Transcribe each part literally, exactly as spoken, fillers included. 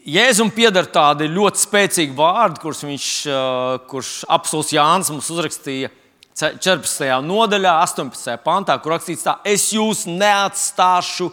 Jēzum pieder tādi ļoti spēcīgi vārdi, kurus viņš, kurš apostuls Jānis mums uzrakstīja četrpadsmitajā nodaļā, astoņpadsmitajā pantā, kur rakstīts tā: es jūs neatstāšu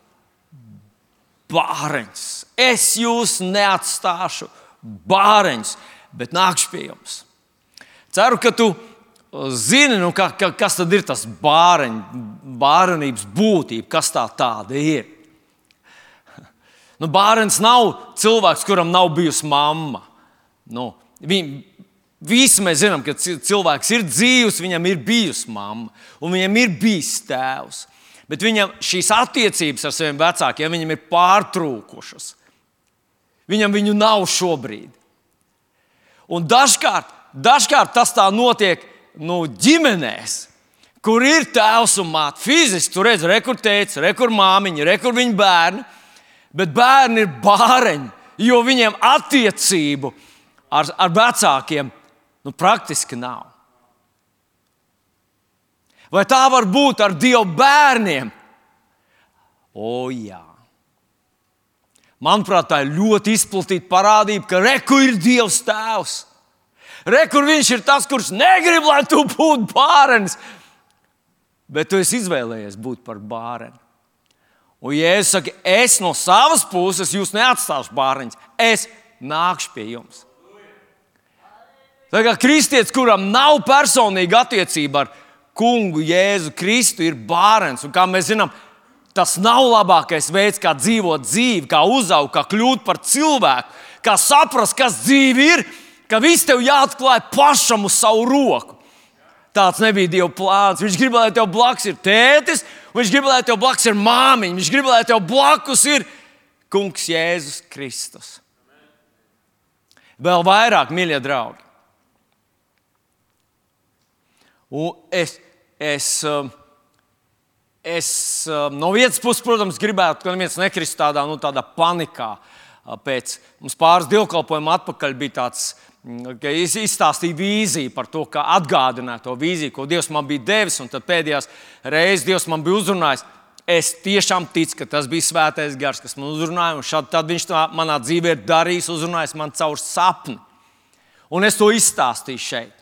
bāreņus. Es jūs neatstāšu bāreņus, bet nākšu pie jums. Ceru, ka tu zini, nu, ka, ka, kas tad ir tas bāreņ, bārenības būtība, kas tā tāda ir. Nu, bārens nav cilvēks, kuram nav bijusi mamma. Nu, viņ, visi mēs zinām, ka cilvēks ir dzīvs, viņam ir bijusi mamma un viņam ir bijis tēvs. Bet viņam šīs attiecības ar saviem vecākiem viņam ir pārtrūkušas. Viņam viņu nav šobrīd. Un dažkārt, dažkārt tas tā notiek nu, ģimenēs, kur ir tēvs un māte. Fiziski tur redz, re kur tēvs, re kur māmiņa, re kur viņa bērni. Bet bērni ir bāreņi, jo viņiem attiecību ar, ar vecākiem nu, praktiski nav. Vai tā var būt ar Dieva bērniem? O, jā. Manuprāt, tā ir ļoti izplatīta parādība, ka re, kur ir Dievs tēvs. Re, kur viņš ir tas, kurš negrib, lai tu būtu bārenis. Bet tu esi izvēlējies būt par bāreni. Un Jēzus saka, es no savas puses jūs neatstāšu bāreņus, es nākšu pie jums. Tā kā kristietis, kuram nav personīga attiecība ar kungu Jēzu Kristu, ir bārens. Un kā mēs zinām, tas nav labākais veids, kā dzīvot dzīvi, kā uzaugt, kā kļūt par cilvēku, kā saprast, kas dzīve ir, ka viss tev jāatklāj pašam uz savu roku. Tāds nebija Dieva plāns. Viņš grib, lai tev blakus ir tētis, viņš grib, lai tev blakus ir māmiņa, viņš grib, lai tev blakus ir kungs Jēzus Kristus. Vēl vairāk, mīļie draugi. Un es, es, es no vienas puses, protams, gribētu, ka neviens nekrist tādā, nu, tādā panikā. Pēc mums pāris dievkalpojumu atpakaļ bija tāds, ka es izstāstīju vīziju par to, kā atgādināju to vīziju, ko Dievs man bija devis, un tad pēdējās reizes Dievs man bija uzrunājis. Es tiešām ticu, ka tas bija svētais gars, kas man uzrunāja, un šad, tad viņš tā manā dzīvē ir darījis, uzrunājis man caur sapni. Un es to izstāstīju šeit.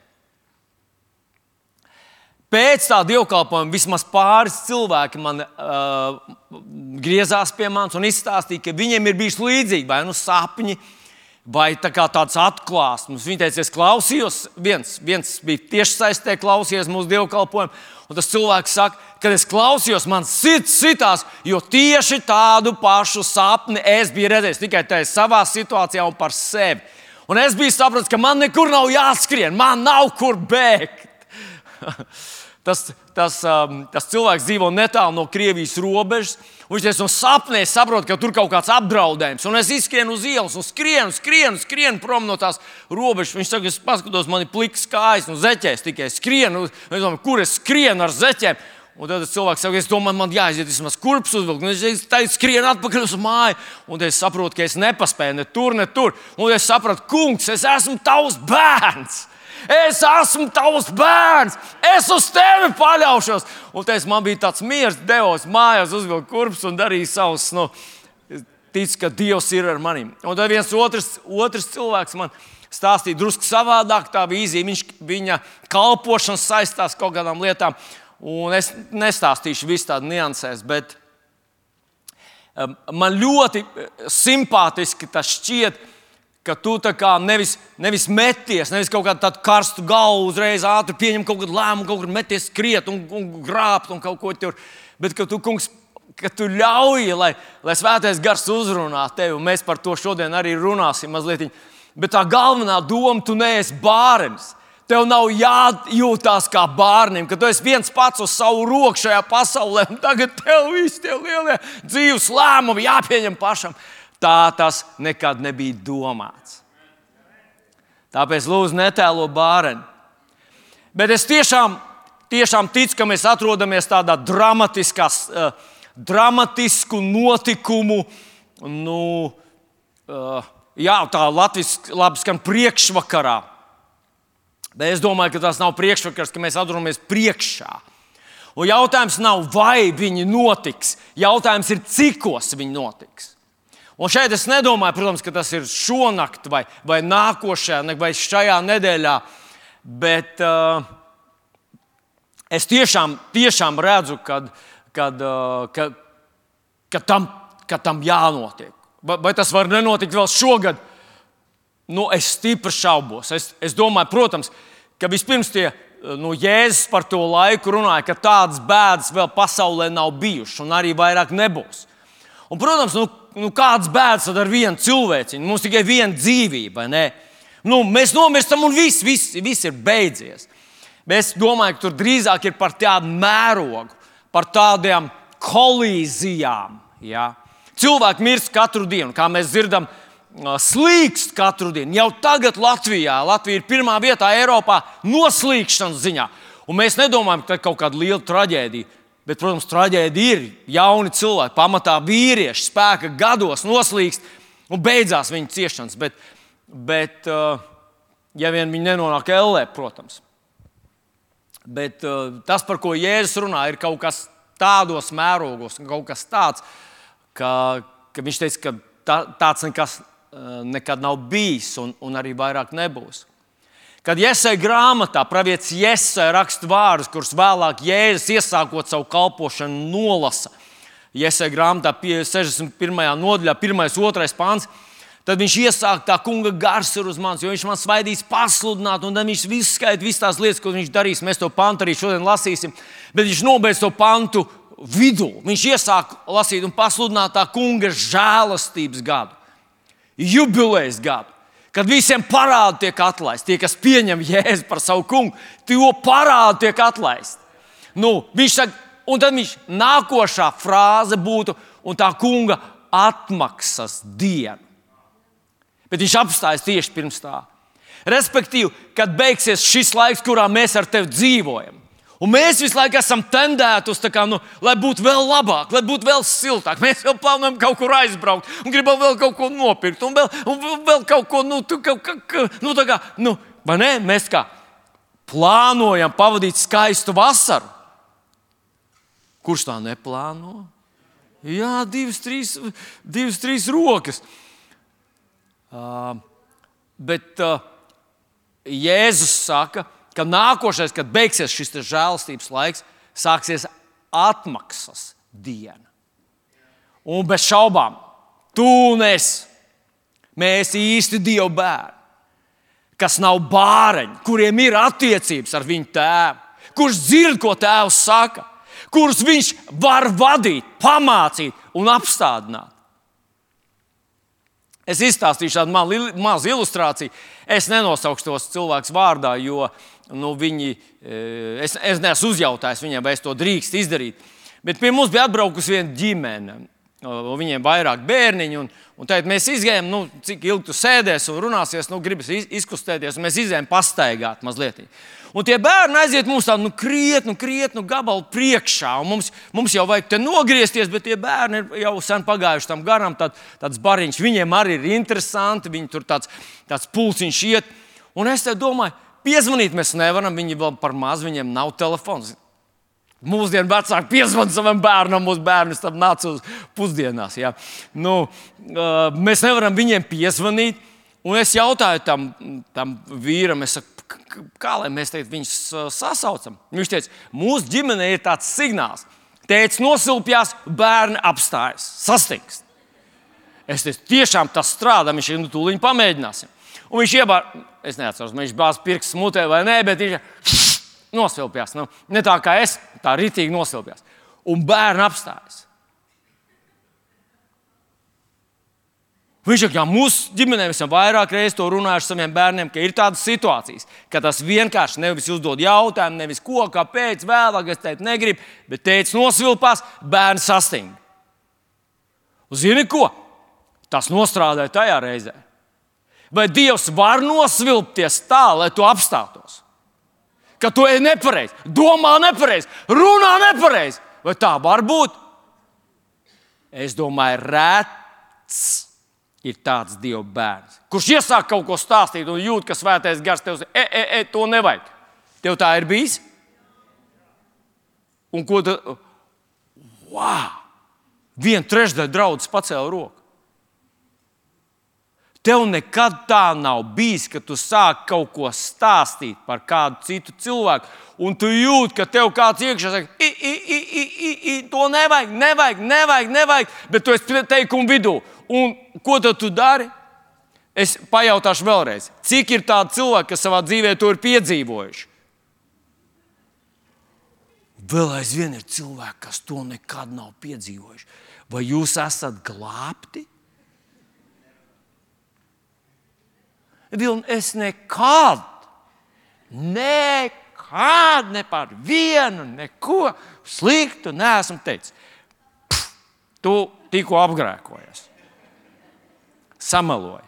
Pēc tā dievkalpojuma vismaz pāris cilvēki man uh, griezās pie manis un izstāstīja, ka viņiem ir bijis līdzīgi, vai nu sapņi, vai tā kā tāds atklāsums. Viņi teica, es klausījos, viens, viens bija tiešsaistē klausījies mūsu dievkalpojumu, un tas cilvēks saka, kad es klausījos, man sirds sitās, jo tieši tādu pašu sapni es biju redzējis tikai tajā savā situācijā un par sevi. Un es biju sapratis, ka man nekur nav jāskrien, man nav kur bēgt. Tas, tas, um, tas cilvēks dzīvo netālu no Krievijas robežas. Viņš teica, un sapnē saprot, ka tur kaut kāds apdraudējums. Un es izskrienu uz ielas un skrienu, skrienu, skrienu prom no tās robežas. Viņš saka, es paskatos, man ir plikas kājas un zeķēs tikai skrienu. Es domāju, kur es skrienu ar zeķēm? Un tad cilvēks saka, es domāju, man jāiziet vismaz kurpes uzvilkt. Un es skrienu atpakaļ uz māju. Un tad es saprotu, ka es nepaspēju ne tur, ne tur. Un es sapratu, kungs, es esmu tavs bērns. Es esmu tavs bērns, es uz tevi paļaušos. Un teicu, man bija tāds miers, devos mājās, uzvilku kurpes un darīju savus, nu, tic, ka Dievs ir ar maniem. Un tad viens otrs, otrs cilvēks man stāstīja drusku savādāk tā vīzija. Viņš, viņa kalpošanas saistās kaut kādām lietām. Un es nestāstīšu visu tādu niansēs, bet um, man ļoti simpātiski tas šķiet, ka tu tā kā nevis, nevis meties, nevis kaut kādu tādu karstu galvu uzreiz ātri pieņem kaut kādu lēmumu, kaut kur meties skriet un, un grābt un kaut ko tur. Bet ka tu, kungs, ka tu ļauj, lai, lai svētais gars uzrunā tevi, un mēs par to šodien arī runāsim mazliet. Bet tā galvenā doma, tu neesi bārenis. Tev nav jājūtās kā bārnim, ka tu esi viens pats uz savu roku šajā pasaulē, un tagad tev visi tie lielie dzīves lēmumi jāpieņem pašam. Tā tas nekad nebija domāts. Tāpēc lūdzu netēlo bāreni. Bet es tiešām, tiešām ticu, ka mēs atrodamies tādā dramatiskā, uh, dramatisku notikumu, nu, uh, jā, tā latviski labi skan priekšvakarā. Bet es domāju, ka tas nav priekšvakars, ka mēs atrodamies priekšā. Un jautājums nav, vai viņi notiks. Jautājums ir, cikos viņi notiks. Un šeit es nedomāju, protams, ka tas ir šonakt vai, vai nākošajā, vai šajā nedēļā, bet uh, es tiešām, tiešām redzu, kad, kad, uh, ka, ka, tam, ka tam jānotiek. Vai, vai tas var nenotikt vēl šogad? Nu, es stipri šaubos. Es, es domāju, protams, ka vispirms tie nu, Jēzus par to laiku runāja, ka tādas bēdas vēl pasaulē nav bijušas un arī vairāk nebūs. Un, protams, nu, nu, kādas bēdas tad ar vienu cilvēciņu? Mums tikai viena dzīvība, vai ne? Nu, mēs nomirstam un viss, viss, viss ir beidzies. Bet es domāju, ka tur drīzāk ir par tādu mērogu, par tādām kolīzijām. Ja? Cilvēki mirst katru dienu, kā mēs dzirdam, slīkst katru dienu. Jau tagad Latvijā, Latvija ir pirmā vietā Eiropā noslīkšanas ziņā. Un mēs nedomājam, ka tā ir kaut kāda liela traģēdija. Bet, protams, traģēdija ir jauni cilvēki, pamatā vīrieši, spēka gados noslīkst un beidzās viņu ciešanas. Bet, bet ja vien viņi nenonāk ellē, protams. Bet tas, par ko Jēzus runā, ir kaut kas tādos mērogos, kaut kas tāds, ka, ka viņš teica, ka tā, tāds nekas nekad nav bijis un, un arī vairāk nebūs. Kad Jesaja grāmatā pravietis Jesaja raksta vārdus, kurus vēlāk Jēzus iesākot savu kalpošanu nolasa, Jesaja grāmatā sešdesmit pirmajā nodaļā, pirmais, otrais pāns, tad viņš iesāk tā kunga gars ir uz manis, jo viņš man svaidīs pasludināt, un tad viņš visu skait, visas tās lietas, ko viņš darīs. Mēs to pantu arī šodien lasīsim, bet viņš nobeidz to pantu vidū. Viņš iesāk lasīt un pasludināt tā kunga žēlastības gadu. Jubilejas gadu, kad visiem parādi tiek atlaisti. Tie, kas pieņem Jēzu par savu kungu, tie parādi tiek atlaisti. Nu, viņš saka, un tad viņš nākošā frāze būtu, un tā kunga atmaksas diena. Bet viņš apstājas tieši pirms tā. Respektīvi, kad beigsies šis laiks, kurā mēs ar tevi dzīvojam. Un mēs visu laiku esam tendēti uz tā kā, nu, lai būtu vēl labāk, lai būtu vēl siltāk. Mēs vēl plānojam kaut kur aizbraukt un gribam vēl kaut ko nopirkt. Un vēl, un vēl kaut ko, nu, tu, kaut, kaut, nu, tā kā, nu, vai ne? Mēs kā plānojam pavadīt skaistu vasaru. Kurš tā neplāno? Jā, divas, trīs, divas, trīs rokas. Uh, bet uh, Jēzus saka, ka nākošais, kad beigsies šis žēlastības laiks, sāksies atmaksas diena. Un bez šaubām, tu un es, mēs īsti Dieva bērni, kas nav bāreņi, kuriem ir attiecības ar viņu tēvu, kurš dzird, ko tēvs saka, kurus viņš var vadīt, pamācīt un apstādināt. Es izstāstīšu tādu mazu ilustrāciju. Es nenosaukšu tos cilvēkus vārdā, jo nu, viņi, es, es neesmu uzjautājis viņiem, vai es to drīkst izdarīt. Bet pie mums bija atbraukusi viena ģimene. Viņiem vairāk bērniņu. Un, un tad mēs izgājām, nu, cik ilgi tu sēdēs un runāsies, nu, gribas izkustēties. Un mēs izgājām pastaigāt mazliet. Un tie bērni aiziet mums tādu nu, krietnu, krietnu gabalu priekšā. Mums, mums jau vajag te nogriezties, bet tie bērni ir jau sen pagājuši tam garām. Tād, tāds bariņš, viņiem arī ir interesanti. Viņi tur tāds, tāds pulciņš iet. Un es te domāju, piezvanīt mēs nevaram. Viņi vēl par maz, viņiem nav telefons. Mūsdienu vecāki piezvan savam bērnam, mūsu bērnis tam nāca uz pusdienās. Ja. Nu, mēs nevaram viņiem piezvanīt. Un es jautāju tam, tam vīram, es saku, kā lai mēs teikt, viņus sasaucam? Viņš teica, mūsu ģimenē ir tāds signāls. Tētis nosilpjās, bērni apstājas, sastingst. Es teicu, tiešām tas strādā, viņš ir, nu, tūliņ pamēģināsim. Un viņš iebār, es neatceros, viņš bāz pirksts mutē vai nē, bet viņš nosilpjās. Nu, ne tā kā es, tā ritīgi nosilpjās. Un bērni apstājas. Viņš saka, jā, mūsu ģimenē esam vairāk reizes to runājuši saviem bērniem, ka ir tādas situācijas, ka tas vienkārši nevis uzdod jautājumu, nevis ko, kāpēc, vēlāk, es teicu, negribu, bet tētis nosilpās, bērni sasting. Un zini ko? Tas nostrādāja tajā reizē. Vai Dievs var nosvilpties tā, lai tu apstātos? Ka tu ej nepareizi, domā nepareizi, runā nepareizi. Vai tā var būt? Es domāju, rēts ir tāds Dieva bērns, kurš iesāk kaut ko stāstīt un jūt, ka svētais gars tev saka, e, e, e, to nevajag. Tev tā ir bijis? Un ko tu? Wow! Viena trešdaļa draudzes pacēla roku. Tev nekad tā nav bijis, ka tu sāki kaut ko stāstīt par kādu citu cilvēku, un tu jūti, ka tev kāds iekšā saka, i, i, i, i, i, i, to nevajag, nevajag, nevajag, nevajag, bet tu esi teikumu vidū. Un ko tad tu dari? Es pajautāšu vēlreiz, cik ir tādi cilvēki, kas savā dzīvē to ir piedzīvojuši? Vēl aizvien ir cilvēki, kas to nekad nav piedzīvojuši. Vai jūs esat glābti? Vilni, es nekad, nekad, ne par vienu, neko sliktu neesmu teicis. Pff, tu tikko apgrēkojies. Samaloji.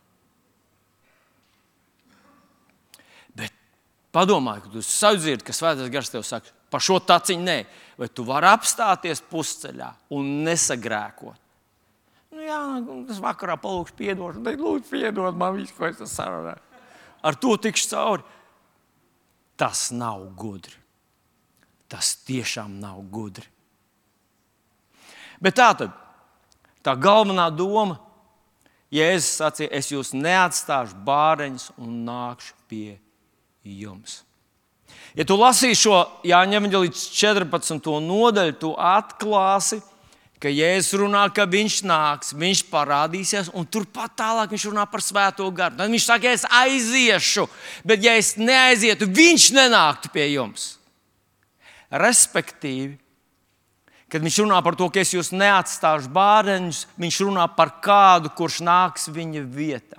Bet padomāj, ka tu sadzirdi, ka Svētais Gars tev saka, par šo taciņu nē. Vai tu vari apstāties pusceļā un nesagrēkot? Nu jā, tas vakarā palūkšu piedošanu. Lūdzu, piedod man visu, ko es sarunāju. Ar to tikšu cauri. Tas nav gudri. Tas tiešām nav gudri. Bet tā tad, tā galvenā doma, Jēzus sacīja, es jūs neatstāšu bāreņus un nākšu pie jums. Ja tu lasīsi šo Jāņa evaņģēlija četrpadsmito nodaļu, tu atklāsi, ka Jēzus runā, ka viņš nāks, viņš parādīsies, un turpat tālāk viņš runā par Svēto Garu. Tad viņš saka, es aiziešu, bet ja es neaizietu, viņš nenāktu pie jums. Respektīvi, kad viņš runā par to, ka es jūs neatstāšu bāreņus, viņš runā par kādu, kurš nāks viņa vietā.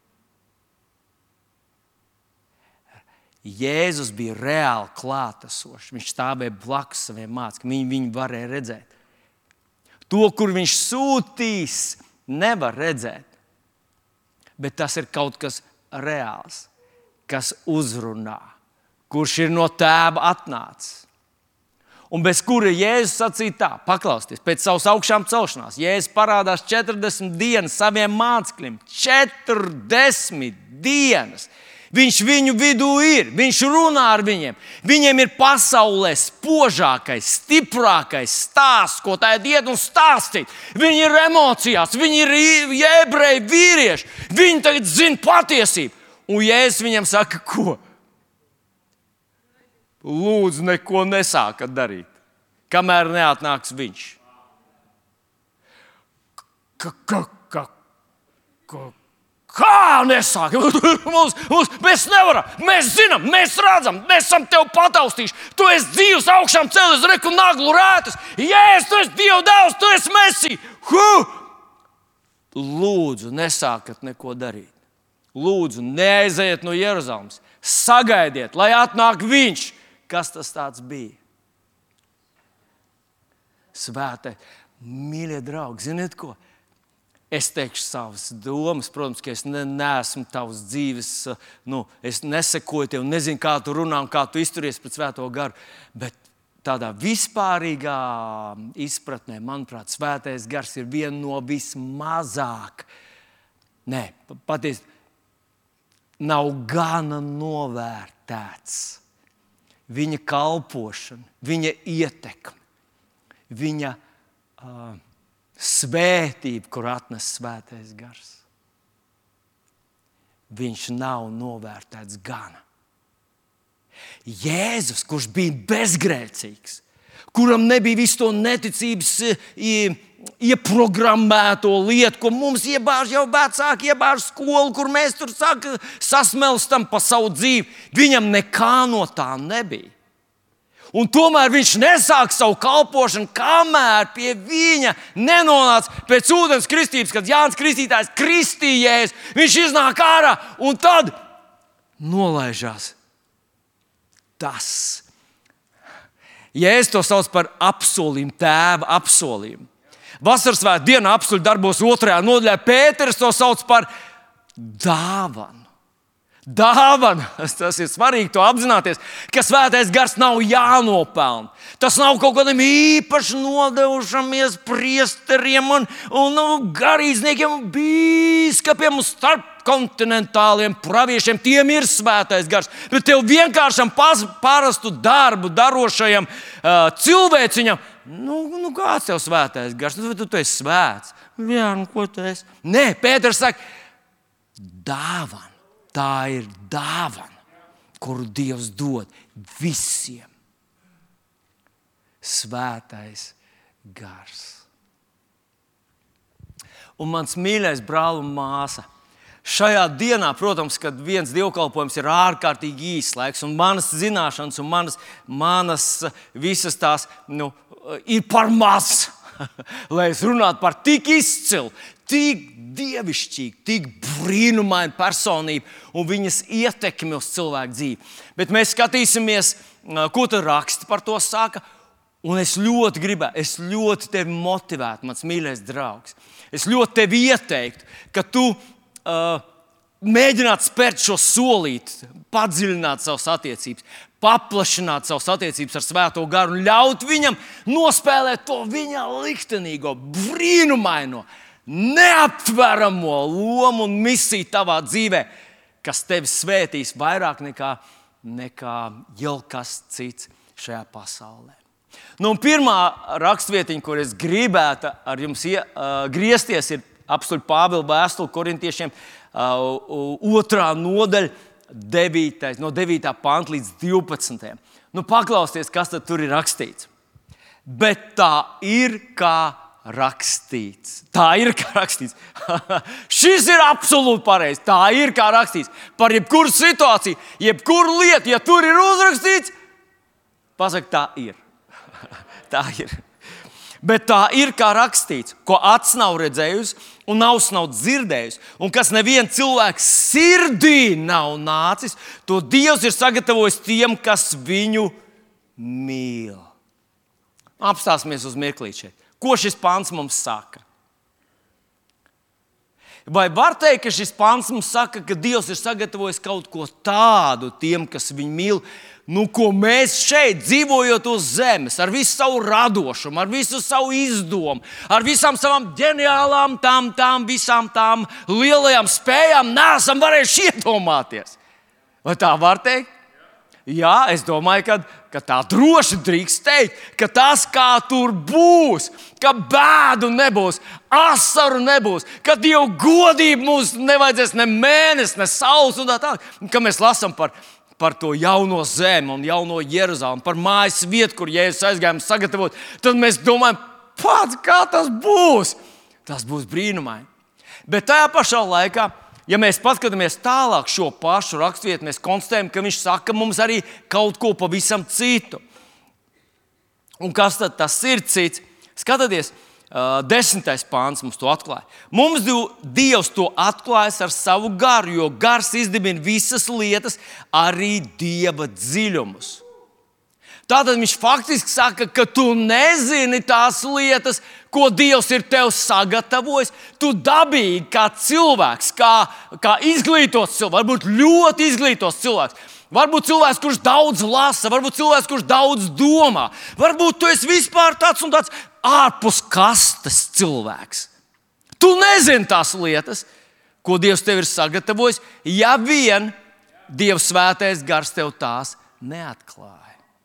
Jēzus bija reāli klātesošs. Viņš stāvēja blakus saviem mācekļiem. Viņi viņu varēja redzēt. To, kur viņš sūtīs, nevar redzēt. Bet tas ir kaut kas reāls, kas uzrunā, kurš ir no Tēva atnācis. Un bez kura Jēzus sacīja tā, paklausieties, pēc savas augšām celšanās. Jēzus parādās četrdesmit dienas saviem mācekļiem. četrdesmit dienas. Viņš viņu vidū ir, viņš runā ar viņiem. Viņiem ir pasaulē spožākais, stiprākais stāsts, ko tagad iet un stāstīt. Viņi ir emocijās, viņi ir ebreji vīrieši. Viņi tagad zina patiesību. Un Jēzus viņam saka, ko? Lūdzu, neko nesākat darīt, kamēr neatnāks viņš. Ka, ka, ka, ka. Kā nesāk? Mums, mums, mēs nevaram, mēs zinām, mēs redzam, mēs esam tev pataustījuši. Tu esi dzīvs augšām cēlies, reku naglu rētas. Jēzus, tu esi Dieva dēls, tu esi Mesija. Huh! Lūdzu, nesākat neko darīt. Lūdzu, neaiziet no Jeruzalemes. Sagaidiet, lai atnāk viņš. Kas tas tāds bija? Svētai, mīļie draugi, ziniet ko? Es teikšu savas domas, protams, ka es ne, neesmu tavs dzīves, nu, es nesekoju tev, nezinu, kā tu runā un kā tu izturies pret Svēto Garu, bet tādā vispārīgā izpratnē, manuprāt, Svētais Gars ir viena no vismazāk, nē, patiesi, nav gana novērtēts. Viņa kalpošana, viņa ietekme, viņa uh, svētība, kur atnes Svētais Gars. Viņš nav novērtēts gana. Jēzus, kurš bija bezgrēcīgs, kuram nebija visu to neticības ieprogrammēto lietu, ko mums iebāž jau vecāki, iebāž skolu, kur mēs tur saka, sasmelstam pa savu dzīvi. Viņam nekā no tā nebija. Un tomēr viņš nesāk savu kalpošanu, kamēr pie viņa nenonāca pēc ūdens kristības, kad Jānis Kristītājs kristījies. Viņš iznāk ārā un tad nolaižās. Tas. Jēzus to sauc par apsolījumu, Tēva apsolījumu. Vasaras svētku dienā apstuļu darbos otrajā nodaļā Pēters to sauc par dāvanu. Dāvana, tas ir svarīgi to apzināties, ka Svētais Gars nav jānopelna. Tas nav kaut kādiem īpaši nodevušamies priesteriem un, un, un garīdzniekiem un bīskapiem un starpkontinentāliem praviešiem. Tiem ir Svētais Gars. Bet tev vienkāršam parastu darbu darošajam uh, cilvēciņam, nu, nu kāds tev Svētais Gars? Nu, tu, tu esi svēts. Jā, nu ko tu esi? Nē, Pēters saka, dāvana. Tā ir dāvana, kuru Dievs dod visiem. Svētais gars. Un mans mīļais brāl un māsa, šajā dienā, protams, kad viens dievkalpojums ir ārkārtīgi īsts laiks, un manas zināšanas un manas, manas visas tās nu, ir par maz, lai es runātu par tik izcilu, tik dievišķīgu, tik brīnumainu personību un viņas ietekmi uz cilvēku dzīvi. Bet mēs skatīsimies, ko tur raksti par to saka, un es ļoti gribētu, es ļoti tevi motivētu, mans mīļais draugs. Es ļoti tevi ieteiktu, ka tu uh, mēģinātu spērt šo solīti, padziļināt savas attiecības, paplašināt savas attiecības ar Svēto garu un ļaut viņam nospēlēt to viņa liktenīgo, brīnumaino, neaptveramo lomu un misiju tavā dzīvē, kas tevi svētīs vairāk nekā, nekā jau kas cits šajā pasaulē. Nu, pirmā rakstvietiņa, kur es gribētu ar jums ie, uh, griezties, ir apstuļu Pāvila vēstule korintiešiem uh, otrā nodaļa, devītais, no devītā panta līdz divpadsmitajam. Nu, paklausieties, kas tad tur ir rakstīts. Bet tā ir kā rakstīts. Tā ir kā rakstīts. Šis ir absolūti pareizi. Tā ir kā rakstīts. Par jebkuru situāciju, jebkuru lietu, ja tur ir uzrakstīts, pasaka, tā ir. Tā ir. Bet tā ir kā rakstīts, ko acs nav redzējusi un auss nav dzirdējusi, un kas neviena cilvēka sirdī nav nācis, to Dievs ir sagatavojis tiem, kas viņu mīl. Apstāsimies uz mirklīt šeit. Ko šis pants mums saka? Vai var teikt, ka šis pants mums saka, ka Dievs ir sagatavojis kaut ko tādu tiem, kas viņu mīl, nu, ko mēs šeit, dzīvojot uz zemes, ar visu savu radošumu, ar visu savu izdomu, ar visām savām ģeniālām, tām, tām, visām tām lielajām spējām, neesam varējuši iedomāties? Vai tā var teikt? Jā, es domāju, ka, ka tā droši drīkst teikt, ka tas, kā tur būs, ka bēdu nebūs, asaru nebūs, ka Dieva godība mums nevajadzēs ne mēnesi, ne saules un tā tālāk, ka mēs lasām par par to jauno zemi un jauno Jeruzalemi, par mājas vietu, kur Jēzus aizgājām sagatavot, tad mēs domājam, pats, kā tas būs. Tas būs brīnumaini. Bet tajā pašā laikā, ja mēs paskatāmies tālāk šo pašu raksturvietu, mēs konstatējam, ka viņš saka mums arī kaut ko pavisam citu. Un kas tad tas ir cits? Skatieties, desmitais pāns mums to atklāja. Mums Dievs to atklājas ar savu garu, jo gars izdibina visas lietas, arī Dieva dziļumus. Tātad viņš faktiski saka, ka tu nezini tās lietas, ko Dievs ir tev sagatavojis. Tu dabīgi kā cilvēks, kā, kā izglītots cilvēks, varbūt ļoti izglītots cilvēks. Varbūt cilvēks, kurš daudz lasa, varbūt cilvēks, kurš daudz domā. Varbūt tu esi vispār tāds un tāds ārpus kastes cilvēks. Tu nezini tās lietas, ko Dievs tev ir sagatavojis, ja vien Dieva svētais gars tev tās neatklāja.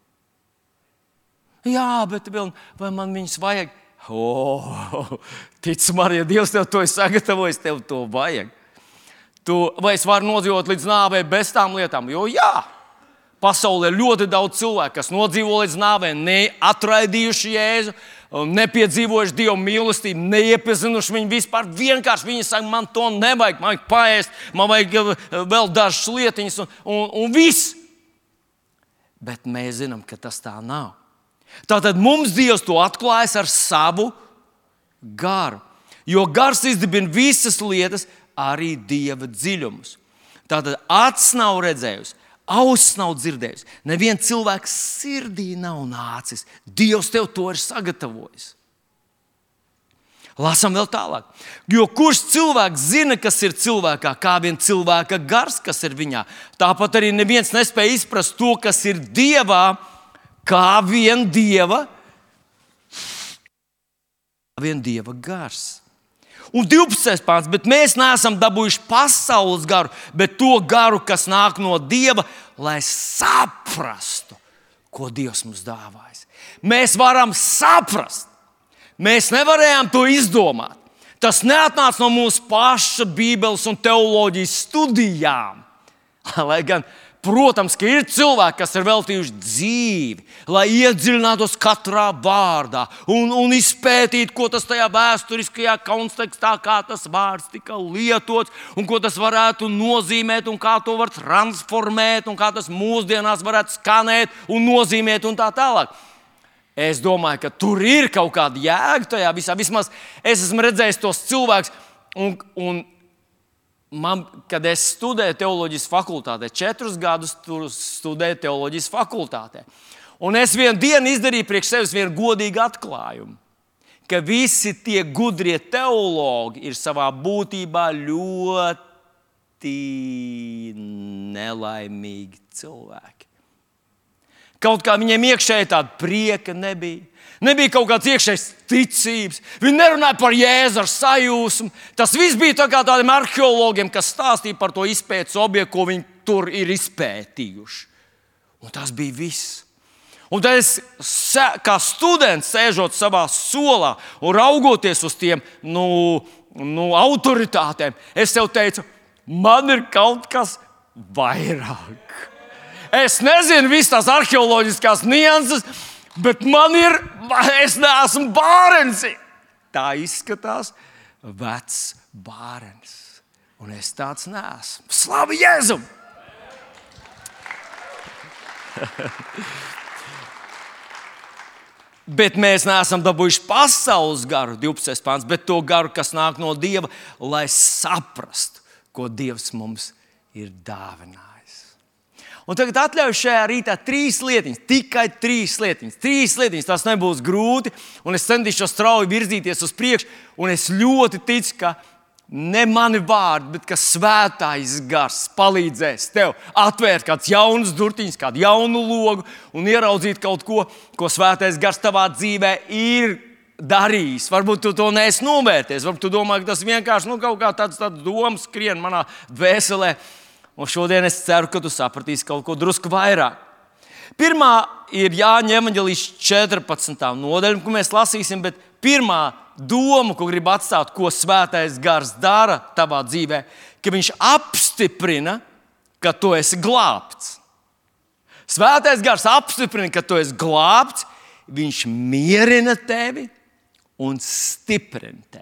Jā, bet vai man viņas vajag? Oh, tic man, ja Dievs tev to ir sagatavojis, tev to vajag. Tu, vai es varu nodzīvot līdz nāvei bez tām lietām? Jo jā, pasaulē ir ļoti daudz cilvēku, kas nodzīvo līdz nāvei, neatraidījuši Jēzu, nepiedzīvojuši Dieva mīlestību, neiepazinuši viņu vispār. Vienkārši viņi saka, man to nevajag, man vajag paēst, man vajag vēl dažas lietiņas un, un, un viss. Bet mēs zinām, ka tas tā nav. Tātad mums Dievs to atklājas ar savu garu, jo gars izdibina visas lietas, arī Dieva dziļumus. Tātad acs nav redzējusi, auss nav dzirdējusi, neviens cilvēks sirdī nav nācis. Dievs tev to ir sagatavojis. Lasām vēl tālāk. Jo kurš cilvēks zina, kas ir cilvēkā, kā vien cilvēka gars, kas ir viņā. Tāpat arī neviens nespēja izprast to, kas ir Dievā, kā vien Dieva, kā vien Dieva gars. Un divpadsmitais pāns, bet mēs neesam dabūjuši pasaules garu, bet to garu, kas nāk no Dieva, lai saprastu, ko Dievs mums dāvājis. Mēs varam saprast. Mēs nevarējām to izdomāt. Tas neatnāca no mūsu paša Bībeles un teoloģijas studijām. Lai gan, protams, ka ir cilvēki, kas ir veltījuši dzīvi, lai iedziļinātos katrā vārdā un, un izpētītu, ko tas tajā vēsturiskajā kontekstā, kā tas vārds tika lietots un ko tas varētu nozīmēt un kā to var transformēt un kā tas mūsdienās varētu skanēt un nozīmēt un tā tālāk. Es domāju, ka tur ir kaut kāda jēga tajā visā. Vismaz es esmu redzējis tos cilvēkus un, un Man, kad es studēju teoloģijas fakultātē, četrus gadus tur studēju teoloģijas fakultātē. Un es vienu dienu izdarīju priekš sevis vienu godīgu atklājumu, ka visi tie gudrie teologi ir savā būtībā ļoti nelaimīgi cilvēki. Kaut kā viņiem iekšēji tāda prieka nebija. Nebija kaut kāds iekšējs ticības. Viņi nerunāja par Jēzu ar sajūsmu. Tas viss bija tā kā tādiem arheologiem, kas stāstīja par to izpētes objektu, ko viņi tur ir izpētījuši. Un tas bija viss. Un tad es, kā students, sēžot savā solā un raugoties uz tiem nu, nu, autoritātēm, es sev teicu, man ir kaut kas vairāk. Es nezinu visas tās arheoloģiskās nianses, bet man ir, es neesmu bārens. Tā izskatās vecs bārens. Un es tāds neesmu. Slavu Jēzum! Bet mēs neesam dabūjuši pasaules garu, divpadsmitais pants, bet to garu, kas nāk no Dieva, lai saprastu, ko Dievs mums ir dāvinājis. Un tagad atļauju šajā rītā trīs lietiņas, tikai trīs lietiņas. Trīs lietiņas, tās nebūs grūti, un es centīšos strauji virzīties uz priekšu, un es ļoti ticu, ka ne mani vārdi, bet ka svētais gars palīdzēs tev atvērt kāds jauns durtiņas, kādu jaunu logu un ieraudzīt kaut ko, ko svētais gars tavā dzīvē ir darījis. Varbūt tu to neesi novērtējis, varbūt tu domā, ka tas vienkārši nu, kaut kā tāds, tāds domas skrien manā dvēselē. Un šodien es ceru, ka tu sapratīsi kaut ko drusku vairāk. Pirmā ir Jāņa evaņģēlijas četrpadsmitā nodaļa, ko mēs lasīsim, bet pirmā doma, ko grib atstāt, ko svētais gars dara tavā dzīvē, ka viņš apstiprina, ka tu esi glābts. Svētais gars apstiprina, ka tu esi glābts, viņš mierina tevi un stiprina tevi.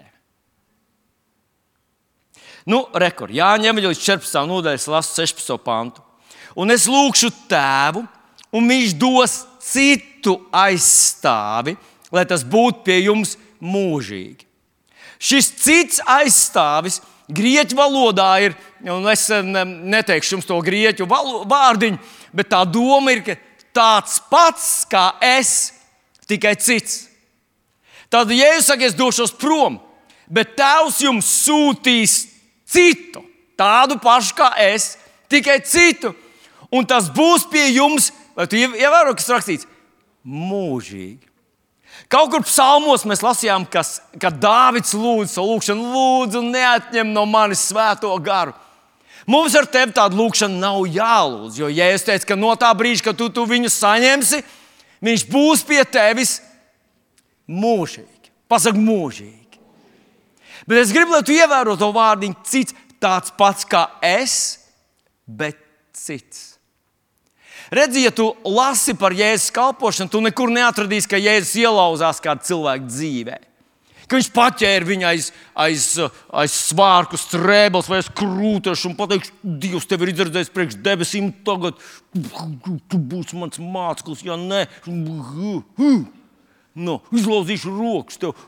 Nu, rekord, Jāņa evaņģēlijas četrpadsmitā nodaļa, lasu sešpadsmito pantu. Un es lūkšu Tēvu, un viņš dos citu aizstāvi, lai tas būtu pie jums mūžīgi. Šis cits aizstāvis grieķu valodā ir, un es neteikšu jums to grieķu vārdiņu, bet tā doma ir, ka tāds pats kā es, tikai cits. Tad Jēzus saka, es došos prom, bet Tēvs jums sūtīs citu, tādu pašu kā es, tikai citu. Un tas būs pie jums, lai tu ievēro, kas rakstīts, mūžīgi. Kaut kur psalmos mēs lasījām, kas, ka Dāvids lūdz savu lūgšanu, lūdzu neatņem no manis svēto garu. Mums ar tevi tādu lūgšanu nav jālūdz, jo Jēzus teica, ka no tā brīža, kad tu, tu viņu saņemsi, viņš būs pie tevis mūžīgi. Pasaka mūžīgi. Bet es gribu, lai tu ievēro to vārdiņu cits, tāds pats kā es, bet cits. Redzi, ja tu lasi par Jēzus kalpošanu, tu nekur neatradīsi, ka Jēzus ielauzās kādu cilvēku dzīvē. Ka viņš paķēra viņu aiz, aiz, aiz svārku strēbels vai aiz krūtešu un pateiks, Dievs tevi ir izredzējis priekš debesīm, tagad tu būsi mans māceklis, ja ne, no, izlauzīšu rokas tev.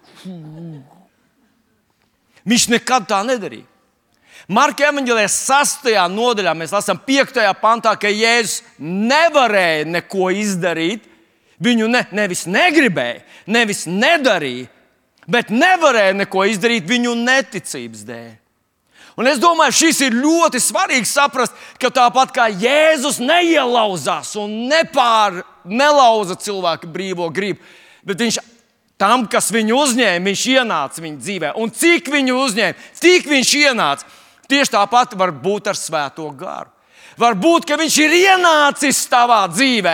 Viņš nekad tā nedarīja. Marka evaņģēlijas sastajā nodaļā mēs lasām piektajā pantā, ka Jēzus nevarēja neko izdarīt. Viņu ne, nevis negribēja, nevis nedarīja, bet nevarēja neko izdarīt viņu neticības dēļ. Un es domāju, šis ir ļoti svarīgi saprast, ka tāpat kā Jēzus neielauzās un nepār, nelauza cilvēku brīvo gribu, bet viņš tam, kas viņu uzņēma, viņš ienāca viņa dzīvē. Un cik viņu uzņēma, cik viņš ienāca, tieši tāpat var būt ar svēto garu. Var būt, ka viņš ir ienācis tavā dzīvē,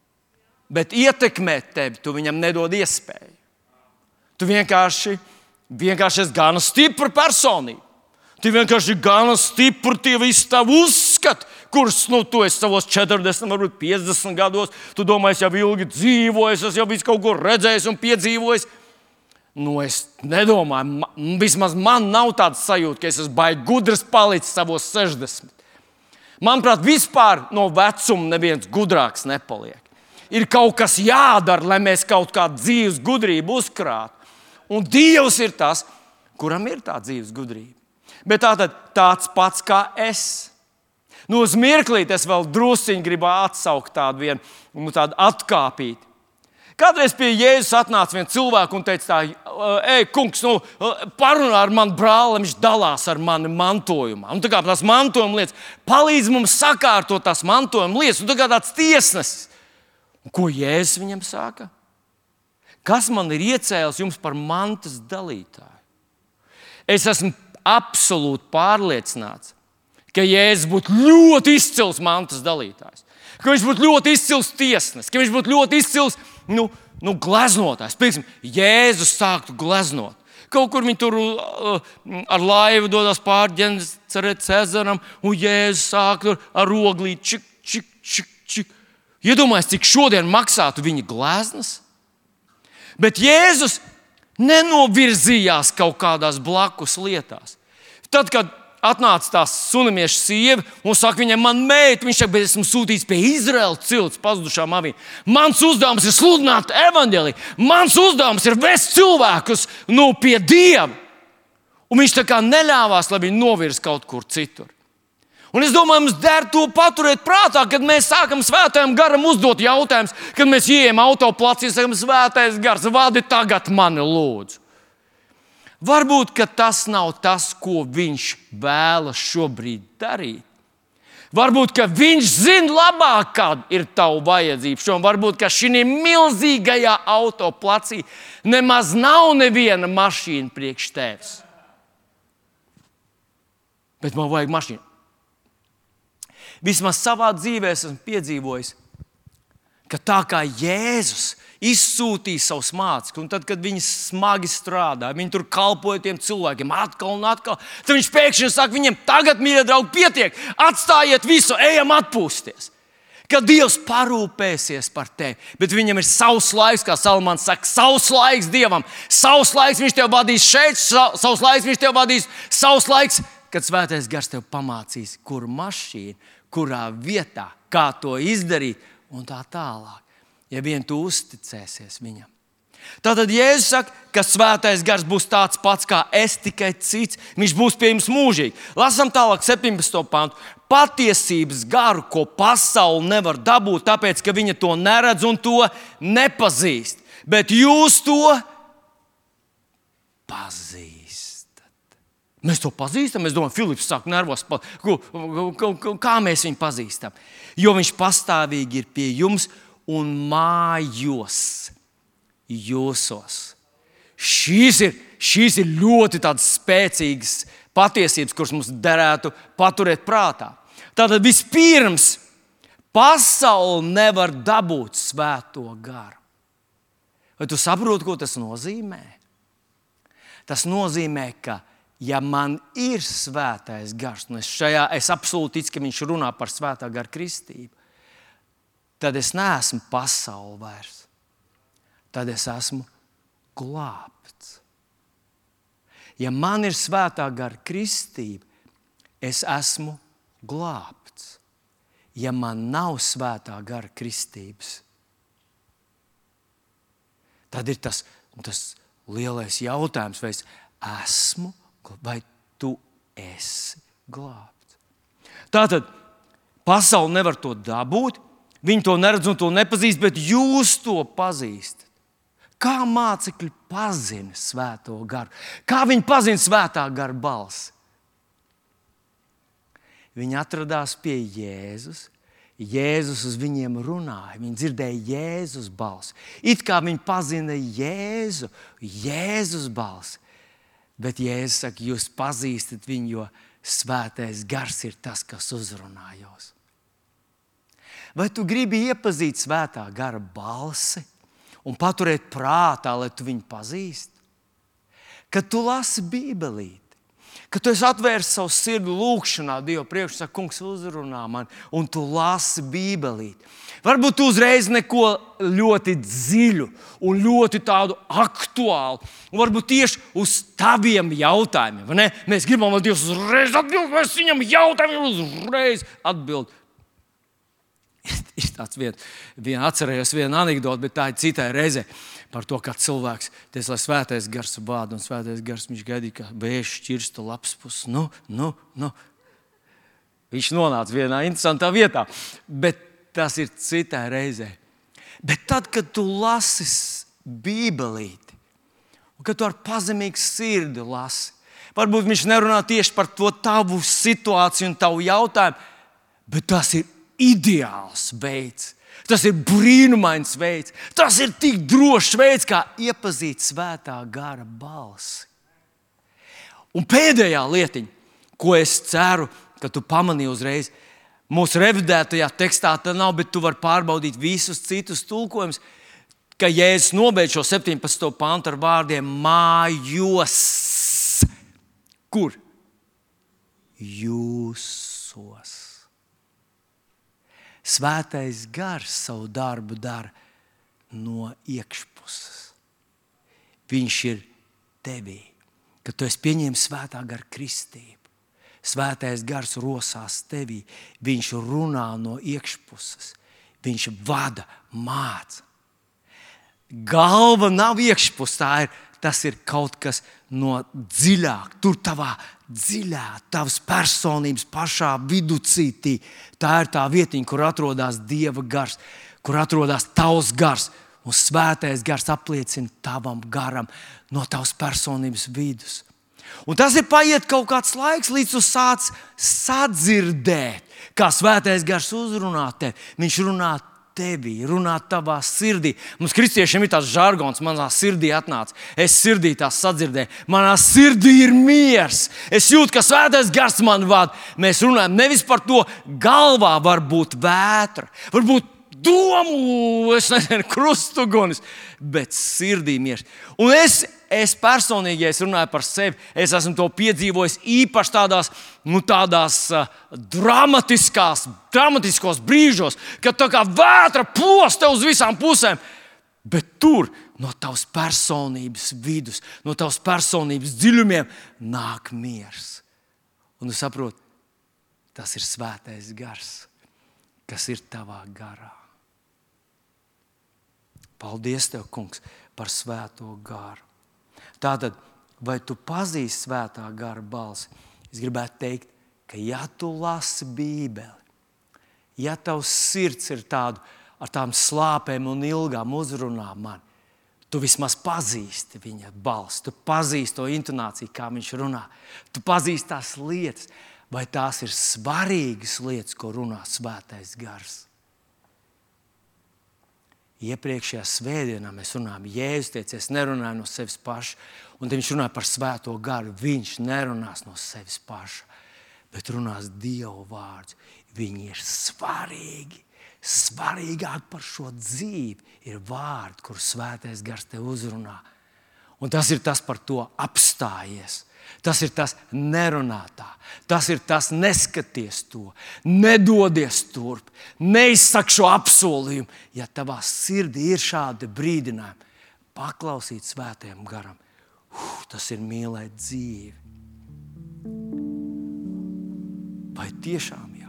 bet ietekmēt tevi tu viņam nedod iespēju. Tu vienkārši vienkārši esi gana stipra personība. Tu vienkārši gana stipri tie visi tavi uzskati, kurus nu, tu esi savos četrdesmit, varbūt piecdesmit gados. Tu domā, es jau ilgi dzīvoju, es jau visu kaut ko redzējis un piedzīvojis. Nu, es nedomāju, vismaz man nav tāds sajūta, ka es esmu baigi gudrs palicis savos sešdesmit. Manuprāt, vispār no vecuma neviens gudrāks nepaliek. Ir kaut kas jādara, lai mēs kaut kādu dzīves gudrību uzkrātu. Un Dievs ir tas, kuram ir tā dzīves gudrība. Bet tātad tāds pats kā es. Nu, uz mirklīt es vēl drusciņi gribu atsaukt tādu vienu, nu, tādu atkāpīti. Kādreiz pie Jēzus atnāca viens cilvēks un teica tā, ej, kungs, nu, parunā ar manu brāli, viņš dalās ar mani mantojumā. Un tā kā tās mantojuma lietas, palīdz mums sakārtot tās mantojuma lietas. Un tā kā tāds tiesnesis. Un ko Jēzus viņam saka? Kas man ir iecēlis jums par mantas dalītāju? Es esmu absolūti pārliecināts, ka Jēzus būtu ļoti izcils mantas dalītājs, ka viņš būtu ļoti izcils tiesnesis, ka viņš būtu ļoti izcils nu, nu, gleznotājs. Piemēram, Jēzus sāktu gleznot. Kaut kur viņi tur uh, ar laivu dodas pāri Ģenecereta ezeram, un Jēzus sāk tur ar roglīti čik, čik, čik, čik. Iedomājies, cik šodien maksātu viņa gleznas? Bet Jēzus nenovirzījās kaut kādās blakus lietās. Tad, kad atnāca tās sunamieša sieva un saka viņai, man meita, viņš saka, bet esmu sūtīts pie Izraēla cilts pazudušām avīm. Mans uzdevums ir sludināt evaņģēliju. Mans uzdevums ir vest cilvēkus nu, pie Dieva. Un viņš tā kā neļāvās, lai viņi novirz kaut kur citur. Un es domāju, mums der to paturēt prātā, kad mēs sākam svētajam garam uzdot jautājumus, kad mēs ieejam autoplacī, sakam, svētais gars, vadi tagad mani lūdzu. Varbūt, ka tas nav tas, ko viņš vēlas šobrīd darīt. Varbūt, ka viņš zina labāk, kāda ir tava vajadzība. Šodien varbūt, ka šī milzīgajā autoplacī nemaz nav neviena mašīna priekš tevis. Bet man vajag mašīnu. Vismaz savā dzīvē esmu piedzīvojis, ka tā kā Jēzus izsūtīja savus mācekļus, un tad, kad viņi smagi strādāja, viņi tur kalpoja tiem cilvēkiem atkal un atkal, tad viņš pēkšņi saka viņiem, tagad, mīļie draugi, pietiek, atstājiet visu, ejam atpūsties. Ka Dievs parūpēsies par tevi, bet viņam ir savs laiks, kā Salmans saka, savs laiks Dievam, savs laiks viņš tev vadīs šeit, savs laiks viņš tev vadīs, savs laiks, kad svētais gars tev pamācīs, kur mašīna, kurā vietā, kā to izdarīt un tā tālāk, ja vien tu uzticēsies viņam. Tātad Jēzus saka, ka svētais gars būs tāds pats kā es, tikai cits. Viņš būs pie jums mūžīgi. Lasām tālāk septiņpadsmito pantu. Patiesības garu, ko pasaule nevar dabūt, tāpēc, ka viņa to neredz un to nepazīst. Bet jūs to pazīstat. Mēs to pazīstam. Es domāju, Filips sāk nervos. Kā mēs viņu pazīstam? Jo viņš pastāvīgi ir pie jums un mājos jūsos. Šīs ir, šīs ir ļoti tādas spēcīgas patiesības, kuras mums derētu paturēt prātā. Tātad vispirms pasaule nevar dabūt svēto garu. Vai tu saproti, ko tas nozīmē? Tas nozīmē, ka ja man ir svētais gars, un es, šajā, es absolūti ticu, ka viņš runā par svētā gara kristību, tad es neesmu pasaule vairs. Tad es esmu glābts. Ja man ir svētā gara kristība, es esmu glābts. Ja man nav svētā gara kristības, tad ir tas, tas lielais jautājums, vai es esmu, vai tu esi glābts. Tātad pasaule nevar to dabūt, viņi to neredz un to nepazīst, bet jūs to pazīstat. Kā mācekļi pazina svēto garu? Kā viņi pazina svētā gara balsi? Viņi atradās pie Jēzus. Jēzus uz viņiem runāja. Viņi dzirdēja Jēzus balsi. It kā viņi pazina Jēzu, Jēzus balsi. Bet Jēzus saka, jūs pazīstat viņu, jo svētais gars ir tas, kas uzrunā jūs. Vai tu gribi iepazīt svētā gara balsi un paturēt prātā, lai tu viņu pazīstu? kad tu lasi Bībelīti, kad tu esi atvērs savu sirdi lūkšanā Dieva priekšā, saka, kungs, uzrunā man, un tu lasi Bībelīti. Varbūt tu uzreiz neko ļoti dziļu un ļoti tādu aktuālu, un varbūt tieši uz taviem jautājumiem. Vai ne? Mēs gribam, lai Dievs uzreiz atbild, mēs viņam jautājumiem uzreiz atbild. Ir tāds vien, vien atcerējos vienu anekdoti, bet tā ir citai reizē par to, kā cilvēks, ties, lai svētais gars vāda, un svētais gars viņš gaidīja, ka vēžs šķirstu labs puses. Nu, nu, nu. Viņš nonāca vienā interesantā vietā, bet tas ir citai reizē. Bet tad, kad tu lasi Bībelīti, un kad tu ar pazemīgu sirdi lasi, varbūt viņš nerunā tieši par to tavu situāciju un tavu jautājumu, bet tas ir ideāls veids. Tas ir brīnumains veids. Tas ir tik drošs veids, kā iepazīt svētā gara balsi. Un pēdējā lietiņa, ko es ceru, ka tu pamanīji uzreiz, mūsu revidētajā tekstā tā nav, bet tu vari pārbaudīt visus citus tulkojumus, ka Jēzus nobeidz šo septiņpadsmito pantu ar vārdiem mājos. Kur? Jūsos. Svētais gars savu darbu dara no iekšpuses. Viņš ir tevī, kad tu esi pieņēmis svētā gara kristību. Svētais gars rosās tevī, viņš runā no iekšpuses, viņš vada, māca. Galva nav iekšpus, tā ir, tas ir kaut kas no dziļāk, tur tavā dziļā, tavas personības pašā viducītī. Tā ir tā vietiņa, kur atrodas Dieva gars, kur atrodas tavs gars, un svētais gars apliecina tavam garam no tavas personības vidus. Un tas ir paiet kaut kāds laiks, līdz tu sāc sadzirdēt, kā svētais gars uzrunā tevi. Viņš runā tevī, runā tavā sirdī. Mums kristiešiem ir tāds žargons, manā sirdī atnāca. Es sirdī tās sadzirdēju. Manā sirdī ir miers. Es jūtu, ka svētais gars man vada. Mēs runājam nevis par to, galvā var būt vētra, varbūt domu, es nezinu, krustugunis, bet sirdī miers. Un es, es personīgi, ja es runāju par sevi, es esmu to piedzīvojis īpaši tādās, nu, tādās uh, dramatiskās, dramatiskos brīžos, kad tā kā vētra plosta uz visām pusēm, bet tur no tavas personības vidus, no tavas personības dziļumiem nāk miers. Un tu saproti, tas ir svētais gars, kas ir tavā garā. Paldies tev, kungs, par svēto garu. Tātad, vai tu pazīsti svētā gara balsi? Es gribētu teikt, ka ja tu lasi Bībeli, ja tavs sirds ir tādu, ar tām slāpēm un ilgām uzrunā mani, tu vismaz pazīsti viņa balsi, tu pazīsti to intonāciju, kā viņš runā. Tu pazīsti tās lietas, vai tās ir svarīgas lietas, ko runā svētais gars. Iepriekšējā svētdienā mēs runājam, Jēzus teica, es nerunāju no sevis paša, un viņš runāja par svēto garu. Viņš nerunās no sevis paša, bet runās Dieva vārds. Viņi ir svarīgi. Svarīgāk par šo dzīvi ir vārdi, kur svētais gars te uzrunā. Un tas ir tas, par to apstājies. Tas ir tas nerunātā. Tas ir tas neskaties to, nedodies turp, neizsak šo apsolījumu. Ja tavā sirdī ir šādi brīdinājumi, paklausīt svētajam garam, uh, tas ir mīlēt dzīvi. Vai tiešām jau?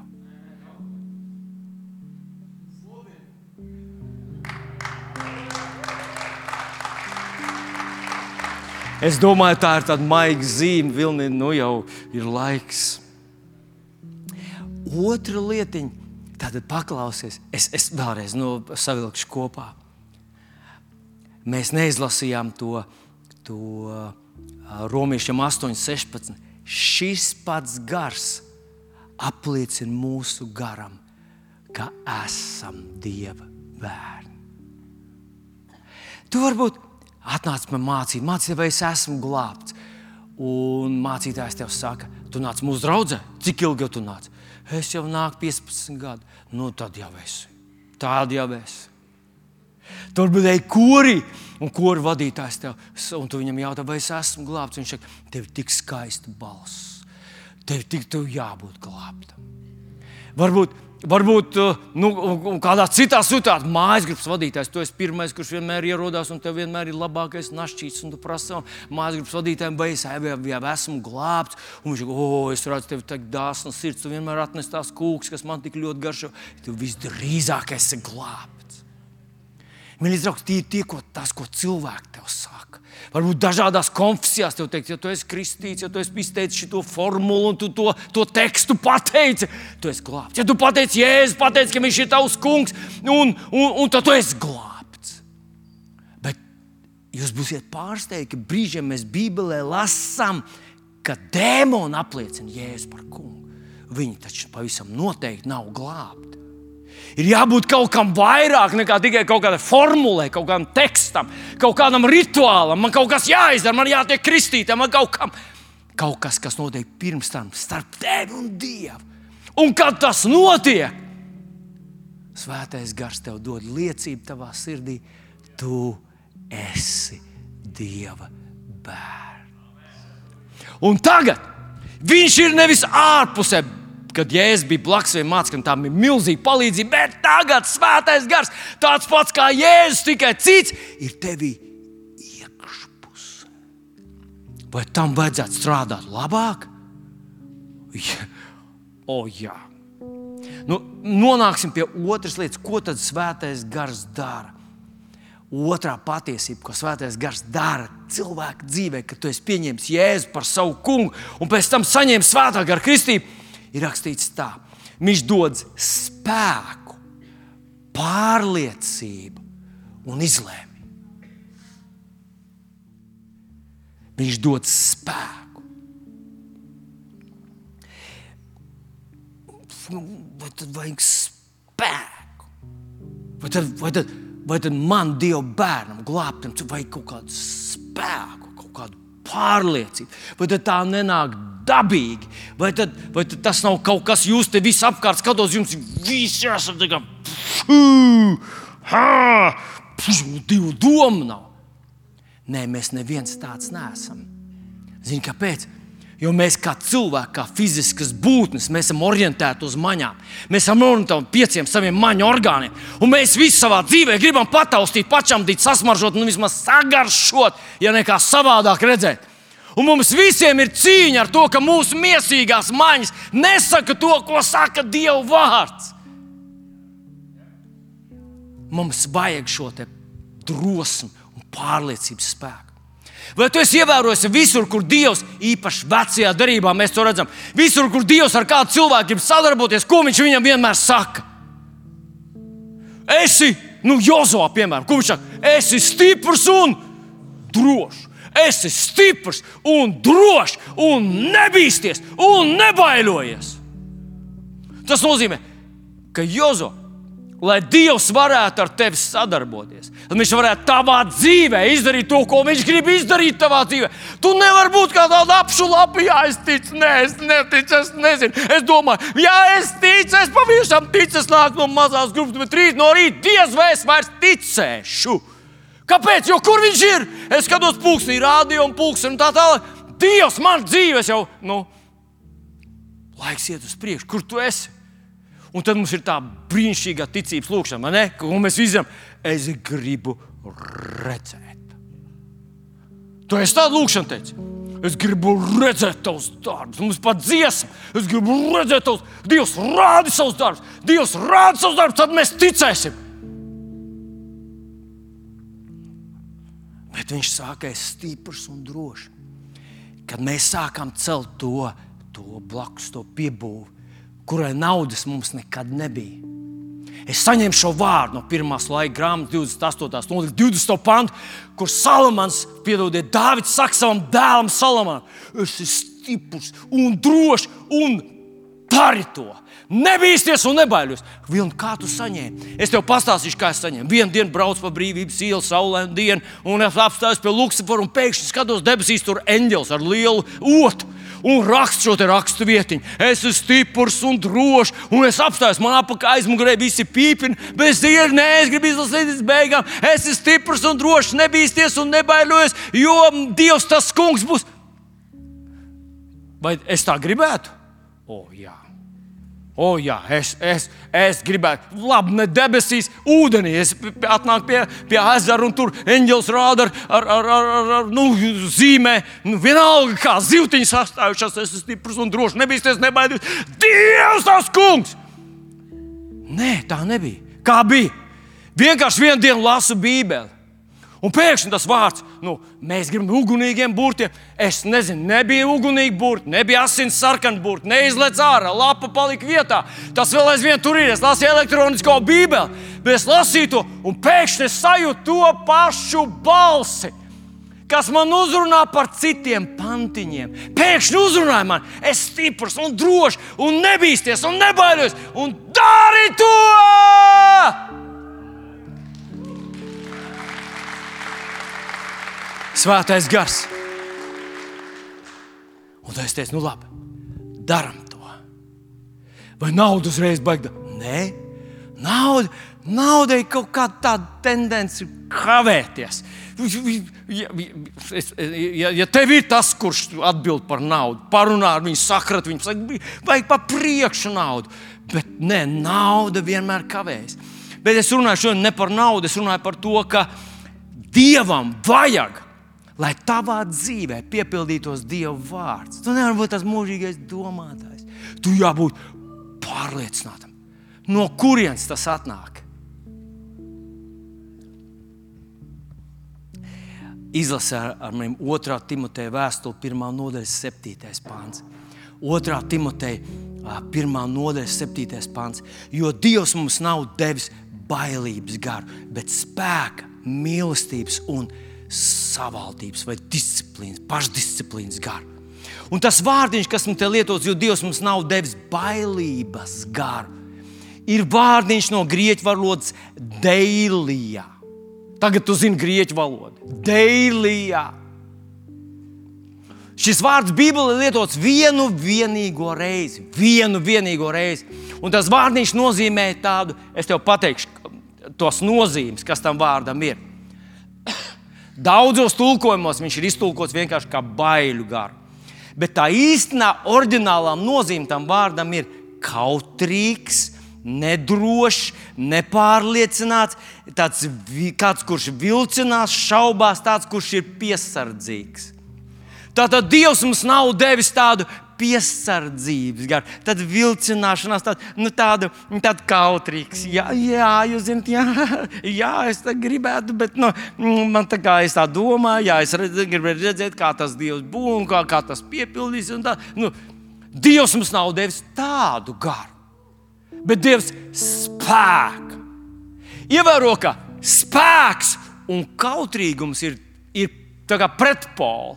Es domāju, tā ir tāda maiga zīme, Vilni, nu jau ir laiks. Otra lietiņa, tātad paklausies, es, es vēlreiz nu, savilkšu kopā. Mēs neizlasījām to, to Romiešiem astoņi sešpadsmit. Šis pats gars apliecina mūsu garam, ka esam Dieva bērni. Tu varbūt atnāc man mācīt, mācīt, vai es esmu glābts. Un mācītājs tev saka, tu nāc mūsu draudzē, cik ilgi tu nāc? Es jau nāku piecpadsmit gadu. Nu, tad jau esi. Tādi jau esi. Tur bija kori, un kora vadītājs tev, un tu viņam jautā, vai es esmu glābts. Viņš saka, tev ir tik skaista balss. Tev tik tev jābūt glābtam. Varbūt, varbūt nu, kādā citā situācijā mājas grupas vadītājs, tu esi pirmais, kurš vienmēr ierodās, un tev vienmēr ir labākais našķīts, un tu prasa mājas grupas vadītājiem, vai es jau, jau esmu glābts. Un viņš saka, o, es redzu, tev tik dāsna sirds, tu vienmēr atnes tās kūkas, kas man tik ļoti garšo. Tu visdrīzāk esi glābts. Mīļais draugs, tie ir tie, ko, tas, ko cilvēki tev saka. Varbūt dažādās konfesijās tev teikt, ja tu esi kristīts, ja tu esi izteicis šo formulu un tu to, to tekstu pateici, tu esi glābts. Ja tu pateici Jēzus, pateici, ka viņš ir tavs kungs, un, un, un tad tu esi glābts. Bet jūs būsiet pārsteigti, ka brīžiem mēs Bībelē lasām, ka dēmoni apliecina Jēzu par kungu. Viņi taču pavisam noteikti nav glābti. Ir jābūt kaut kam vairāk nekā tikai kaut kādai formulai, kaut kādam tekstam, kaut kādam rituālam. Man kaut kas jāizdara, man jātiek kristītam, man kaut kam. Kaut kas, kas notiek pirms tam starp tevi un Dievu. Un kad tas notiek, Svētais Gars tev dod liecību tavā sirdī, tu esi Dieva bērns. Un tagad viņš ir nevis ārpusē, kad Jēzus bija blakus vai mācīja, ka tā bija milzīga palīdzība, bet tagad Svētais Gars, tāds pats kā Jēzus, tikai cits, ir tevī iekšpusē. Vai tam vajadzētu strādāt labāk? Ja. O, jā. Nu, nonāksim pie otras lietas, ko tad Svētais Gars dara. Otrā patiesība, ko Svētais Gars dara cilvēka dzīvē, kad tu esi pieņēmis Jēzu par savu kungu un pēc tam saņēmis Svētā Gara kristību, ir rakstīts tā. Viņš dod spēku, pārliecību un izlēmību. Viņš dod spēku. Vai tad vajag spēku? Vai tad, vai tad, vai tad man, Dieva bērnam, glābtam, vajag kaut kādu spēku, kaut kādu pārliecību? Vai tad tā nenāk dabīgi? Vai tad, vai tad tas nav kaut kas, jūs te visi apkārt skatos, jums visi esat tā kā pfū, hā, pfū, divu domu nav. Nē, mēs neviens tāds neesam. Zini, kāpēc? Jo mēs kā cilvēki, kā fiziskas būtnes, mēs esam orientēti uz maņām. Mēs esam orientēti pieciem saviem maņu orgāniem. Un mēs visi savā dzīvē gribam pataustīt, pačamdīt, sasmaržot, nu vismaz sagaršot, ja nekā savādāk redzēt. Un mums visiem ir cīņa ar to, ka mūsu miesīgās maņas nesaka to, ko saka Dieva vārds. Mums vajag šo te drosmi un pārliecības spēku. Vai tu esi ievērojis visur, kur Dievs, īpaši vecajā derībā, mēs to redzam, visur, kur Dievs ar kādu cilvēku grib sadarboties, ko viņš viņam vienmēr saka? Esi, nu, Jozua, piemēram, ko viņš saka? Esi stiprs un drošs. Esi stiprs un drošs un nebīsties un nebaidojies. Tas nozīmē, ka Jozua, lai Dievs varētu ar tevi sadarboties, tad viņš varētu tavā dzīvē izdarīt to, ko viņš grib izdarīt tavā dzīvē. Tu nevari būt kā tāda apšulapa, jā, es ticu, nē, es neticu, es nezinu. Es domāju, jā, es ticu, es pavisam ticu, es nāku no mazās grupas, bet rīt no rīta diez vai es vairs ticēšu. Kāpēc? Jo kur viņš ir? Es skatos pulksnī, rādio un pulksni un tā tālāk. Dievs, man dzīves jau, nu, laiks iet uz priekšu. Kur tu esi? Un tad mums ir tā brīnišķīgā ticības lūkšana, ne? Ko mēs visam, es gribu redzēt. Tu esi tādu lūkšanu teici? Es gribu redzēt tavus darbus. Mums pat dziesma. Es gribu redzēt tavus. Dievs rādi savus darbus. Dievs rādi savus darbus, tad mēs ticēsim. Bet viņš sākais stiprs un drošs. Kad mēs sākām celt to, to blakus, to piebūvi, kurai naudas mums nekad nebija. Es saņēmu šo vārdu no pirmās laika grāmatas divdesmit astotās nodaļas divdesmito pantu, kur Salamans, piedodiet, Dāvids saka savam dēlam Salamanam, esi stiprs un drošs un dari to. Nebīsties un nebaiļos. Vilni, kā tu saņēmi? Es tev pastāstīšu, kā es saņēmu. Vienu dienu braucu pa Brīvības ielu, saulainu dienu, un es apstājos pie Luksafora un pēkšņi skatos debesīs, tur eņģelis ar lielu otu. un rakstu šo te rakstu vietiņu. Es esmu stiprs un drošs, un es apstājos man apakā aizmugurē, visi pīpina, bet es ir, nē, es gribu izlasīt līdz beigām. Es esmu stiprs un drošs, nebīsties un nebaidojos, jo Dievs tas kungs būs. Vai es tā gribētu? O, jā. O, jā, es, es, es gribētu, labi, ne debesīs, ūdenī. Es atnāku pie, pie ezera, un tur eņģelis rāda ar, ar, ar, ar, ar, ar nu, zīmē. Nu, vienalga, kā zivtiņi sastājušās, es esmu stiprs un drošs, nebīsties, nebaidījos. Dievs, tas kungs! Nē, tā nebija. Kā bija? Vienkārši vienu dienu lasu Bībeli. Un pēkšņi tas vārds, nu, mēs gribam ugunīgiem burtiem. Es nezinu, nebija ugunīgi burti, nebija asins sarkani burti, neizlec ārā, lapa palika vietā. Tas vēl aizvien tur ir, es lasīju elektronisko Bībeli, bet es lasīju to, un pēkšņi es sajūtu to pašu balsi, kas man uzrunā par citiem pantiņiem. Pēkšņi uzrunāja man, es stiprs un drošs, un nebīsties, un nebaidījos, un dari to! Svētais gars. Un tad es teicu, nu labi, daram to. Vai nauda uzreiz baigta? Nē, nauda, nauda ir kaut kāda tāda tendence kavēties. Ja, ja, ja tev ir tas, kurš atbild par naudu, parunā ar viņu, sakrat viņu, saka, vajag pa priekšu naudu. Bet nē, nauda vienmēr kavējas. Bet es runāju šodien ne par naudu, es runāju par to, ka Dievam vajag, lai tavā dzīvē piepildītos Dieva vārds. Tu nevari būt tas mūžīgais domātājs. Tu jābūt pārliecinātam. No kurienes tas atnāk? Izlasē ar maniem otrā Timoteja vēstuli, pirmā nodaļas septītais pāns. otrā Timoteja pirmā nodaļas septītais pāns. Jo Dievs mums nav devis bailības garu, bet spēka, mīlestības un savaldības vai disciplīnas, pašdisciplīnas garu. Un tas vārdiņš, kas mums te lietots, jo Dievs mums nav devis bailības garu, ir vārdiņš no grieķu valodas deilijā. Tagad tu zini grieķu valodu. Deilijā. Šis vārds Bībelē lietots vienu vienīgo reizi. Vienu vienīgo reizi. Un tas vārdiņš nozīmē tādu, es tev pateikšu tos nozīmes, kas tam vārdam ir. Daudzos tulkojumos viņš ir iztulkots vienkārši kā baiļu garu. Bet tā īstenā oriģinālā nozīme tam vārdam ir kautrīgs, nedrošs, nepārliecināts, tāds, kāds, kurš vilcinās, šaubās, tāds, kurš ir piesardzīgs. Tātad Dievs mums nav devis tādu piesardzības garu, tad vilcināšanās, tāda, nu, tāda, tāda kautrīgs. Jā, jā, jūs zināt, jā, jā, es tā gribētu, bet nu, man tā kā es tā domāju, jā, es redz, gribētu redzēt, kā tas Dievs būs un kā, kā tas piepildīs. Un tā. Nu, Dievs mums nav devis tādu garu, bet Dievs spēka. Ievēro, ka spēks un kautrīgums ir, ir tā kā pretpoli.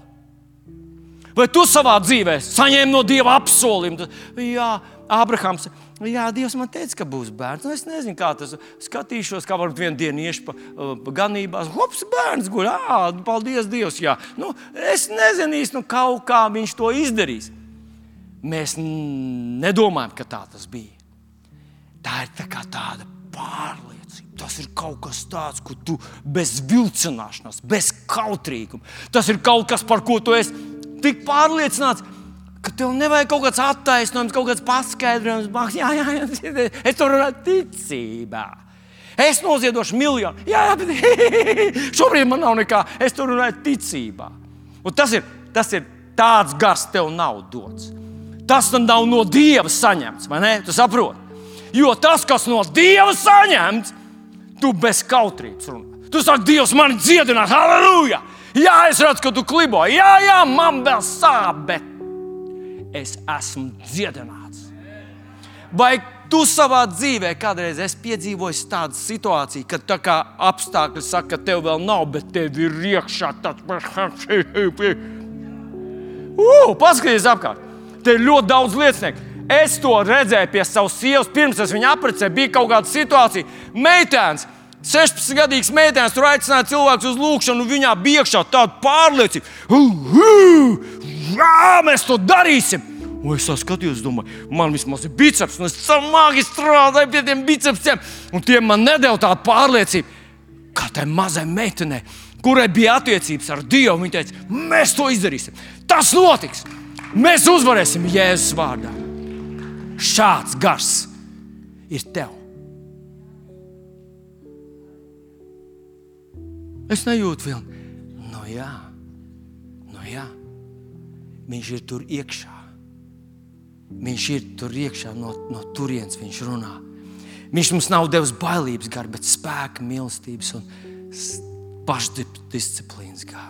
Vai tu savā dzīvē saņēmi no Dieva apsolījumu? Jā, Ābrahams, jā, Dievs man teica, ka būs bērns. Nu, es nezinu, kā tas skatīšos, kā varbūt vienu dienu iešu pa, pa ganībās. Hops, bērns guļ, ā, paldies Dievs, jā. Nu, es nezinu īsti, nu, kaut kā viņš to izdarīs. Mēs nedomājam, ka tā tas bija. Tā ir tā kā tāda pārliecība. Tas ir kaut kas tāds, ko tu bez vilcināšanās, bez kautrīguma. Tas ir kaut kas, par ko tu esi tik pārliecināts, ka tev nevajag kaut kāds attaisnojums, kaut kāds paskaidrojums. Jā, jā, jā, es to runāju ticībā. Es noziedošu miljonu. Jā, jā, bet šobrīd man nav nekā. Es to runāju ticībā. Un tas ir, tas ir tāds gars tev nav dots. Tas nav no Dieva saņemts, vai ne? Tu saproti? Jo tas, kas no Dieva saņemts, tu bez kautrības runā. Tu saki, Dievs mani dziedinās, halleluja! Jā, es redzu, ka tu klibo. Jā, jā, man vēl sāp, bet es esmu dziedināts. Vai tu savā dzīvē kādreiz esi piedzīvojis tādu situāciju, kad tā kā apstākļi saka, ka tev vēl nav, bet tev ir iekšā tāds... Uh, paskaties apkārt. Te ir ļoti daudz liecinieku. Es to redzēju pie savas sievas, pirms es viņu apprecēju, bija kaut kāda situācija. Meitēns, sešpadsmitgadīgs meitēns, tur aicināja cilvēkus uz lūkšanu, un viņā bija iekšā tāda pārliecība. Uh, uh, jā, mēs to darīsim. Un es skatījos, domāju, man vismaz ir biceps, un es samāgi strādāju pie tiem bicepsiem, un tie man nedēļ tādu pārliecību, kā tai mazai meitenei, kurai bija attiecības ar Dievu. Viņa teica, mēs to izdarīsim. Tas notiks. Mēs uzvarēsim Jēzus vārdā. Šāds gars ir tev. Es nejūtu vilni. Nu jā, nu jā. Viņš ir tur iekšā. Viņš ir tur iekšā, no, no turienes viņš runā. Viņš mums nav devis bailības garu, bet spēka, mīlestības un pašdisciplīnas garu.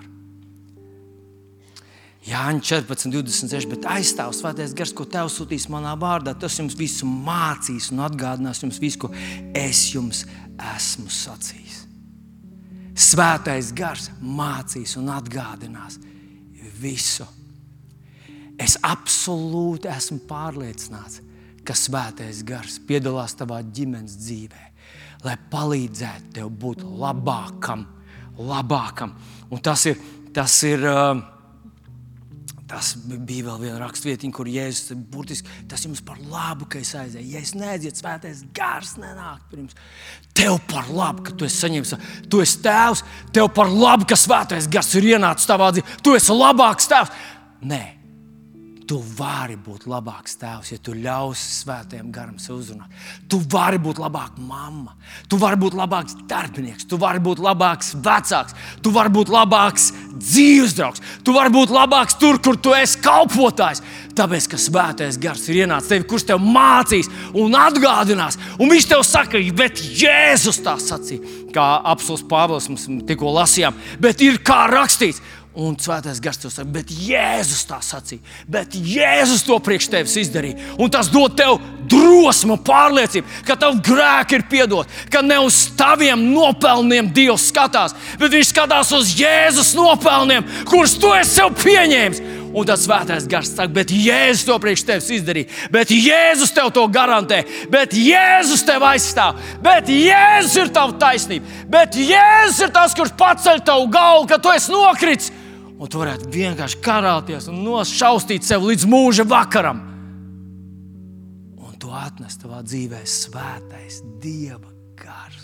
Jāņa četrpadsmit divdesmit seši, bet aizstāv Svētais Gars, ko Tevs sūtīs manā vārdā. Tas jums visu mācīs un atgādinās jums visu, ko es jums esmu sacījis. Svētais Gars mācīs un atgādinās visu. Es absolūti esmu pārliecināts, ka Svētais Gars piedalās tavā ģimenes dzīvē, lai palīdzētu tev būt labākam, labākam. Un tas ir, tas ir, tas bija vēl viena rakstvietiņa, kur Jēzus burtiski, tas jums par labu, ka es aizēju. Ja es neaiziet, Svētais Gars nenāk pirms. Tev par labu, ka tu esi saņēmis, tu esi tēvs, tev par labu, ka Svētais Gars ir ienācis tavā dzīvē. Tu esi labāks tēvs. Nē. Tu vari būt labāks tēvs, ja tu ļausi Svētajam Garam sev uzrunāt. Tu vari būt labāka mamma, tu vari būt labāks darbinieks, tu vari būt labāks vecāks, tu vari būt labāks dzīvesdraugs, tu vari būt labāks tur, kur tu esi kalpotājs. Tāpēc, ka Svētais Gars ir ienācis tevi, kurš tev mācīs un atgādinās. Un viņš tev saka, bet Jēzus tā sacīja, kā apostols Pāvils mums tikko lasījām, bet ir kā rakstīts. Un Svētais Gars tev saka, bet Jēzus tā sacīja, bet Jēzus to priekš tevis izdarīja. Un tas dod tev drosmu, pārliecību, ka tavu grēki ir piedot, ka ne uz taviem nopelniem Dievs skatās, bet viņš skatās uz Jēzus nopelniem, kurus tu esi sev pieņēmis. Un tad Svētais Gars saka, bet Jēzus to priekš tevis izdarīja, bet Jēzus tev to garantē, bet Jēzus tev aizstāv, bet Jēzus ir tava taisnība, bet Jēzus ir tas, kurš paceļ tavu galvu, ka tu esi nokritis. Un tu varētu vienkārši karāties un nošaustīt sev līdz mūža vakaram. Un tu atnes tavā dzīvē Svētais Dieva Gars.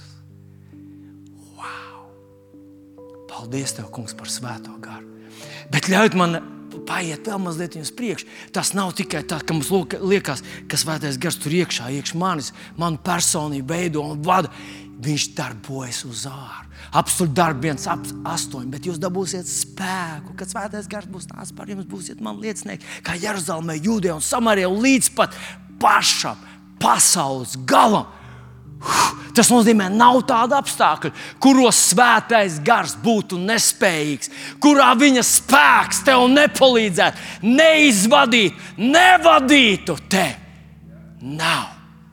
Wow! Paldies Tev, Kungs, par Svēto Garu. Bet ļaut man paiet vēl mazliet uz priekšu. Tas nav tikai tā, ka mums liekas, ka Svētais Gars tur iekšā, iekš manis, manu personību veido un vada. Viņš darbojas uz āru. Apstuļu darbi viens ap astoņi, bet jūs dabūsiet spēku, kad Svētais Gars būs nāc par jums, būsiet man liecinieki, kā Jeruzalemē, Jūdejā un Samarijā līdz pat pašam pasaules galam. Tas nozīmē, nav tāda apstākļa, kuros Svētais Gars būtu nespējīgs, kurā viņa spēks tev nepalīdzētu, neizvadītu, nevadītu tevi. Nav.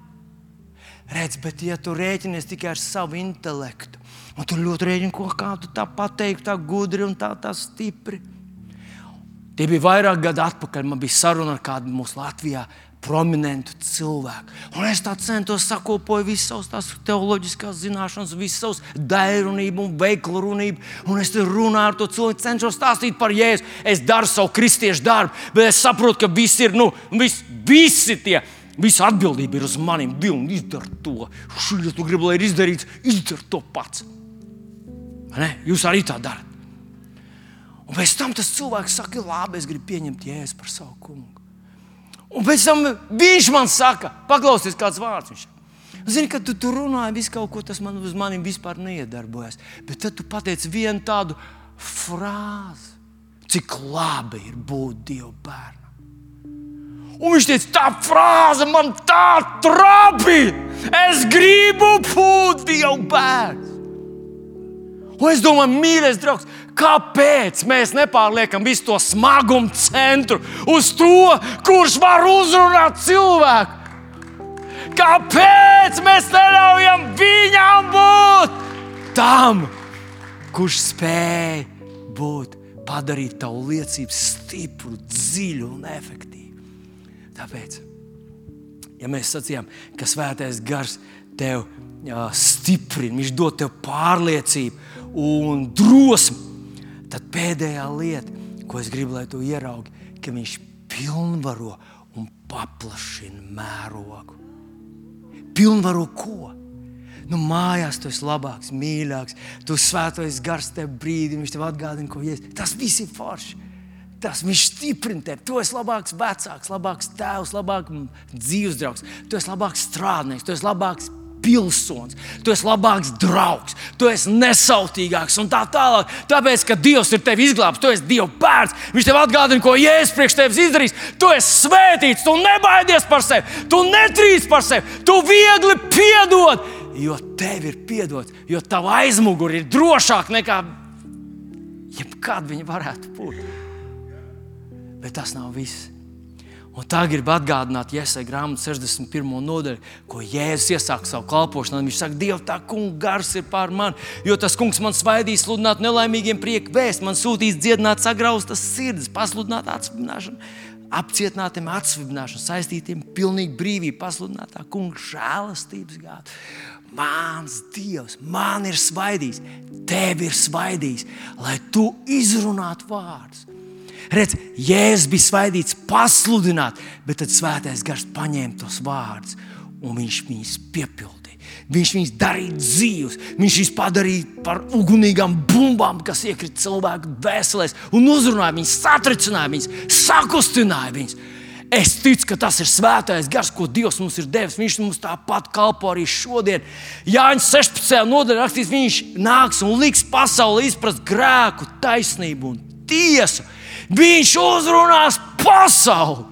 Redz, bet ja tu rēķinies tikai ar savu intelektu, un tu ļoti rēķini, ko kādu tā pateikt, tā gudri un tā, tā stipri. Tie bija vairāk gadu atpakaļ, man bija saruna ar kādu mūsu Latvijā prominentu cilvēku. Un es tā centos sakopoju visas savas tās teoloģiskās zināšanas, visas savas dairunību un veiklrunību. Un es te runāju ar to cilvēku, cenšos stāstīt par Jēzu. Es daru savu kristiešu darbu, bet es saprotu, ka visi ir, nu, visi, visi tie, visa atbildība ir uz maniem. Vilni, izdar to. Ja tu gribi, lai ir izdarīts, izdar to pats. Ne? Jūs arī tā darat. Un pēc tam tas cilvēks saka, labi, es gribu pieņemt Jēzu par savu kungu. Un pēc tam viņš man saka, paklausies kāds vārds viņš. Zini, kad tu, tu runāji visu kaut ko, tas man uz maniem vispār neiedarbojas. Bet tad tu pateici vienu tādu frāzi, cik labi ir būt Dieva bērnam. Un viņš teica, tā frāze man tā trāpīja. Es gribu būt Dieva bērns. Un es domāju, mīļais draugs, kāpēc mēs nepārliekam visu to smagumu centru uz to, kurš var uzrunāt cilvēku? Kāpēc mēs neļaujam viņam būt tam, kurš spēj būt, padarīt tavu liecību stipru, dziļu un efektīvu? Tāpēc, ja mēs sacījām, ka Svētais Gars tev jā, stiprina, viņš dod tev pārliecību un drosmi, tad pēdējā lieta, ko es gribu, lai tu ieraugi, ka viņš pilnvaro un paplašina mērogu. Pilnvaro ko? Nu, mājās tu esi labāks, mīļāks, tu svētais gars tev brīdi, viņš tev atgādina, ko Jēzus. Tas viss ir forši. Tas viņš stiprina tevi. Tu esi labāks vecāks, labāks tēvs, labāks dzīves draugs. Tu esi labāks strādnieks, tu esi labāks pilsonis, tu esi labāks draugs, tu esi nesautīgāks un tā tālāk. Tāpēc, ka Dievs ir tevi izglābs, tu esi Dieva bērns, viņš tev atgādina, ko Jēzus priekš tevis izdarīs. Tu esi svētīts, tu nebaidies par sevi, tu netrīc par sevi, tu viegli piedod, jo tev ir piedots, jo tava aizmugure ir drošāk nekā jebkad viņa varētu būt. Bet tas nav viss. Un tā grib atgādināt Jesaja grāmatu sešdesmit pirmo nodaļu, ko Jēzus iesāk savu kalpošanu. Viņš saka, Dieva tā kunga gars ir pār mani, jo tas kungs man svaidīs sludināt nelaimīgiem prieku vēstu, man sūtīs dziedināt sagrauztas sirds, pasludināt atsvibināšanu, apcietinātiem atsvibināšanu, saistītiem pilnīgi brīvību, pasludināt tā kunga žēlastības gādu. Mans Dievs, man ir svaidījis, tev ir svaidījis, lai tu izrunātu vārdus. Redz, Jēzus bija svaidīts pasludināt, bet tad svētais gars paņēma tos vārdus un viņš viņus piepildīja. Viņš viņus darīja dzīvus, viņš viņus padarīja par ugunīgām bumbām, kas iekrita cilvēku dvēselēs un uzrunāja viņus, satricināja viņus, sakustināja viņus. Es ticu, ka tas ir svētais gars, ko Dievs mums ir devis. Viņš mums tāpat kalpo arī šodien. Jāņa sešpadsmitajā nodaļā rakstīts, viņš nāks un liks pasauli izprast grēku, taisnību un tiesu. Viņš uzrunās pasauli.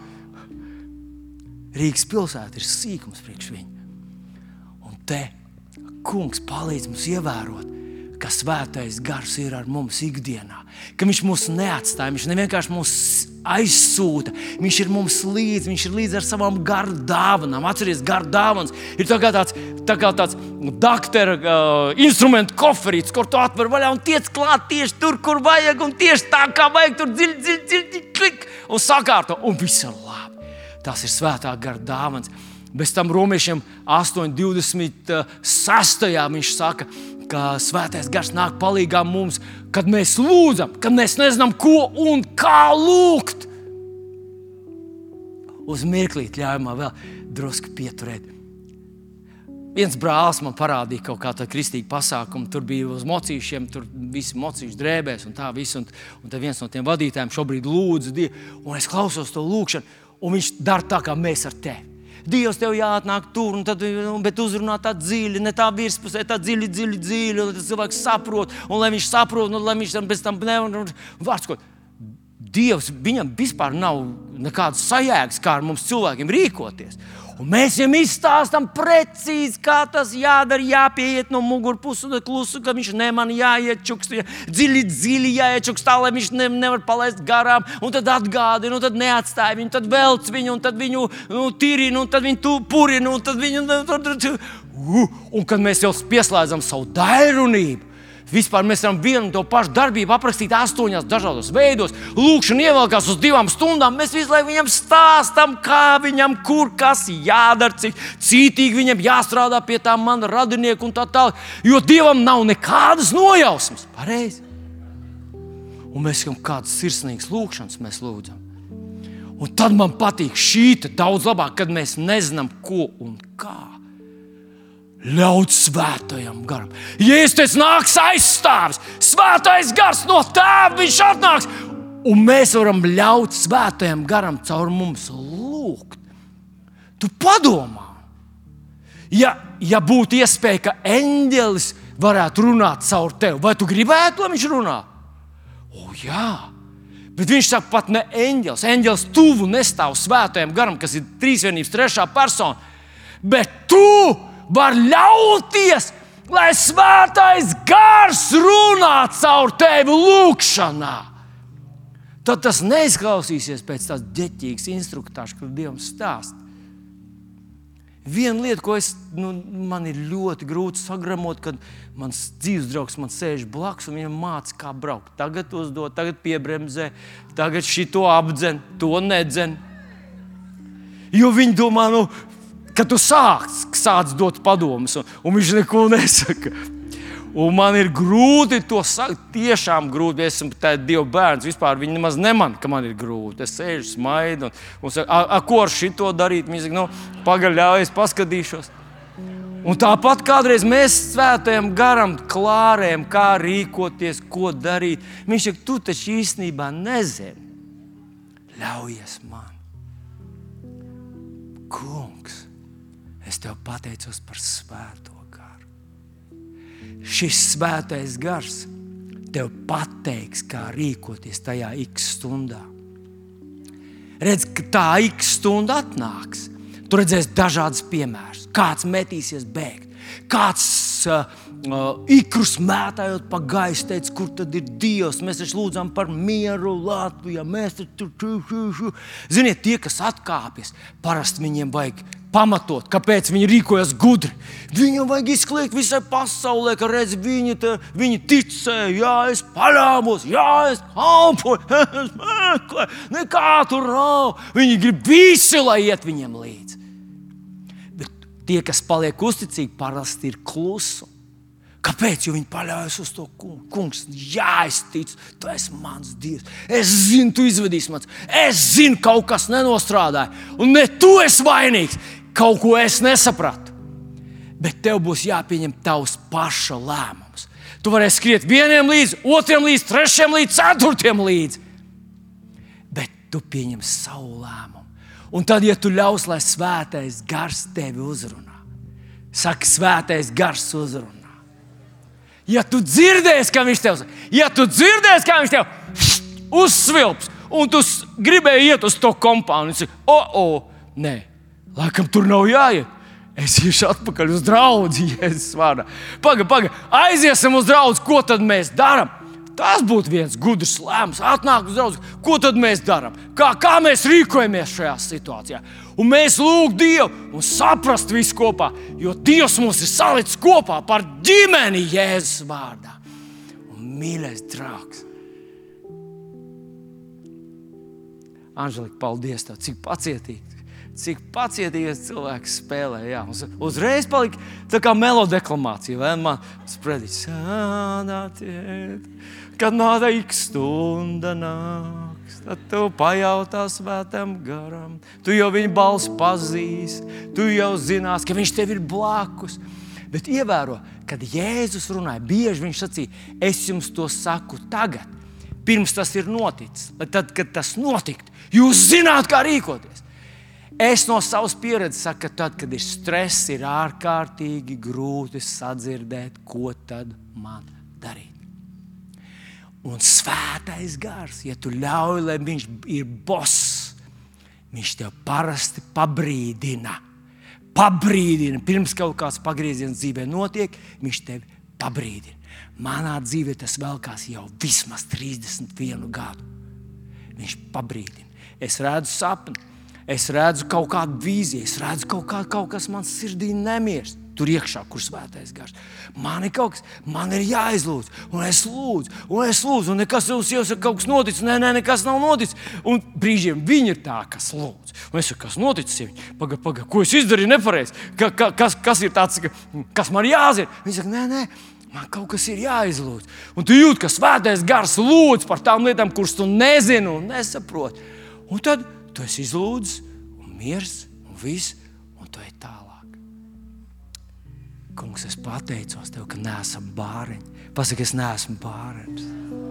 Rīgas pilsēta ir sīkums priekš viņu. Un te kungs palīdz mums ievērot, ka svētais gars ir ar mums ikdienā. Ka viņš mūs neatstāja, viņš nevienkārši mūs aizsūta. Viņš ir mums līdz, viņš ir līdz ar savām garu dāvanām. Atceries, garu dāvanas ir tā kā tāds, tā kā tāds daktera uh, instrumentu koferīts, kur tu atver vaļā un tiec klāt tieši tur, kur vajag, un tieši tā, kā vajag, tur dziļi, dziļi, dziļi, klik, un sakārto, un viss ir labi. Tas ir svētā gara dāvans. Bez tam romiešiem astoņi divdesmit sestajā viņš saka, ka svētais gars nāk palīgā mums, kad mēs lūdzam, kad mēs nezinām, ko un kā lūgt. Uz mirklīt ļauj man vēl drusku pieturēt. Viens brālis man parādīja kaut kā tādu kristīgu pasākumu, tur bija uz mocīšiem, tur visi mocīši drēbēs un tā viss, un, un tad viens no tiem vadītājiem šobrīd lūdzu Dievu, un es klausos to lūkšanu, un viņš dara tā, kā mēs ar tevi. Dievs tev jāatnāk tur, un tad, bet uzrunā tā dziļi, ne tā virspusē, tā dziļi, dziļi, dziļi, un tas cilvēks saprot, un lai viņš saprot, un lai viņš tam pēc tam nevar, vārds, ko Dievs, viņam vispār nav nekādas sajēgas, kā ar mums cilvēkiem rīkoties. Un mēs viņam izstāstam precīzi, kā tas jādara, jāpieiet no mugurpuses un klusu, ka viņš ne man jāiet čukst, dziļi, dziļi jāiet čukst tā, lai viņš ne, nevar palaist garām, un tad atgādina, un tad neatstāja viņu, tad velc viņu, un tad viņu nu, tirina, un tad viņu tu, purina, un tad viņu... Un kad mēs jau pieslēdzam savu dairunību, vispār mēs varam vienu un to pašu darbību aprakstīt astoņās dažādos veidos. Lūkšana ievelkās uz divām stundām. Mēs visu laiku viņam stāstam, kā viņam, kur kas jādara, cik cītīgi viņam jāstrādā pie tā mana radinieka un tā tālāk. Jo Dievam nav nekādas nojausmas. Pareizi. Un mēs esam kādas sirsnīgas lūkšanas mēs lūdzam. Un tad man patīk šī daudz labāk, kad mēs nezinām, ko un kā. Ļaut svētajam garam. Jēzus teica, nāks aizstāvis, svētais gars no tēva, viņš atnāks. Un mēs varam ļaut svētajam garam caur mums lūgt. Tu padomā, ja, ja būtu iespēja, ka eņģelis varētu runāt caur tevi, vai tu gribētu, lai viņš runā? O, jā. Bet viņš saka, pat ne eņģelis. Eņģelis tuvu nestāv svētajam garam, kas ir trīsvienības trešā persona. Bet tu var ļauties, lai svētais gars runā caur tevi lūkšanā. Tad tas neizklausīsies pēc tās ģeķīgas instruktāžas, kad Dievam stāst. Viena lieta, ko es, nu, man ir ļoti grūti sagramot, kad mans dzīves draugs man sēž blakus un viņam māca, kā braukt. Tagad uzdod, tagad piebremzē, tagad šito apdzen, to nedzen. Jo viņi domā, nu, kad tu sāc, sāc dot padomus, un, un viņš neko nesaka. Un man ir grūti to sagt, tiešām grūti. Es esmu tāds Dieva bērns, vispār viņi nemaz neman, ka man ir grūti. Es sēžu, smaidu un, un saku, a, a, ko ar šito darīt? Viņi saka, nu, pagaļ, ļauj, es paskatīšos. Un tāpat kādreiz mēs svētajam garam klārējam, kā rīkoties, ko darīt. Viņš saka, tu taču īstenībā nezini. Ļaujies man. Kungs, es tev pateicos par svēto garu. Šis svētais gars tev pateiks, kā rīkoties tajā x stundā. Redz, ka tā x stunda atnāks. Tu redzēsi dažādas piemērus. Kāds metīsies bēgt, kāds uh, uh, ikrus mētājot pa gaisu teica, kur tad ir Dievs. Mēs taču lūdzam par mieru Latvijā. Mēs taču, ču, ču, ču. Ziniet, tie, kas atkāpjas, parasti viņiem vajag pamatot, kāpēc viņi rīkojas gudri. Viņam vajag izkliegt visai pasaulē, ka redz, viņi, te, viņi ticēja, jā, es paļāvos, jā, es kalpoju, es meklēju, nekā tur nav. Viņi grib visi, lai iet viņiem līdzi. Bet tie, kas paliek uzticīgi, parasti ir klusu. Kāpēc? Jo viņi paļaujas uz to kungu. Kungs, jā, es ticu, tu esi mans Dievs. Es zinu, tu izvedīsi mans. Es zinu, kaut kas nenostrādāja. Un ne tu esi vainīgs. Kaut ko es nesapratu. Bet tev būs jāpieņem tavs paša lēmums. Tu varēsi skriet vieniem līdzi, otriem līdzi, trešiem līdzi, ceturtiem līdzi. Bet tu pieņem savu lēmumu. Un tad, ja tu ļaus, lai svētais gars tevi uzrunā. Saka, svētais gars uzrunā. Ja tu dzirdēsi, kā viņš tev, ja tu dzirdēsi, kā viņš tev uzsvilps, un tu gribēji iet uz to kompāniju, un saki, o, o, nē, laikam tur nav jāiet. Es iešu atpakaļ uz draudzi, Jēzus vārdā. Paga, paga, aiziesim uz draudzi, ko tad mēs darām? Tas būtu viens gudrs lēmums, atnāk uz draudzi, ko tad mēs darām? Kā, kā mēs rīkojamies šajā situācijā? Un mēs lūgtu Dievu un saprast visu kopā, jo Dievs mums ir salicis kopā par ģimeni Jēzus vārdā. Un mīļais draugs. Anželika, paldies tev, cik pacietīgi, cik pacietīgi cilvēks spēlē. Jā. Uzreiz palika tā kā melodeklamācija, vai man sprediķis. Kad nāda ik stunda nāks, tad tu pajautā svētam garam. Tu jau viņu balsi pazīsi, tu jau zinās, ka viņš tev ir blakus. Bet ievēro, kad Jēzus runāja, bieži viņš sacīja, es jums to saku tagad, pirms tas ir noticis. Lai tad, kad tas notikt, jūs zināt, kā rīkoties. Es no savas pieredzes saku, ka tad, kad ir stress, ir ārkārtīgi grūti sadzirdēt, ko tad man darīt. Un svētais gars, ja tu ļauj, lai viņš ir boss, viņš tev parasti pabrīdina. Pabrīdina. Pirms kaut kāds pagrieziens dzīvē notiek, viņš tevi pabrīdina. Manā dzīvē tas velkās jau vismaz trīsdesmit vienu gadu. Viņš pabrīdina. Es redzu sapni, es redzu kaut kādu vīziju, es redzu kaut, kā, kaut kas man sirdī nemirst. Tur iekšā, kur svētais gars. Man ir kaut kas, man ir jāizlūdz, un es lūdzu, un es lūdzu, un nekas uz sievas ir kaut kas noticis, nē, nē, nekas nav noticis. Un brīžiem viņi ir tā, kas lūdz. Un es saku, kas noticis? Paga, paga, ko es izdarīju nepareizi? Ka, ka, kas, kas ir tāds, ka, kas man jāzina? Viņi saka, nē, nē, man kaut kas ir jāizlūdz. Un tu jūti, ka svētais gars lūdz par tām lietām, kuras tu nezini un nesaproti. Un tad tu esi izlūdzis, un miers, un viss, un tu ej tālāk. Kungs, es pateicos tev, ka neesam bāreņi. Pasaki, es neesmu bāreņs.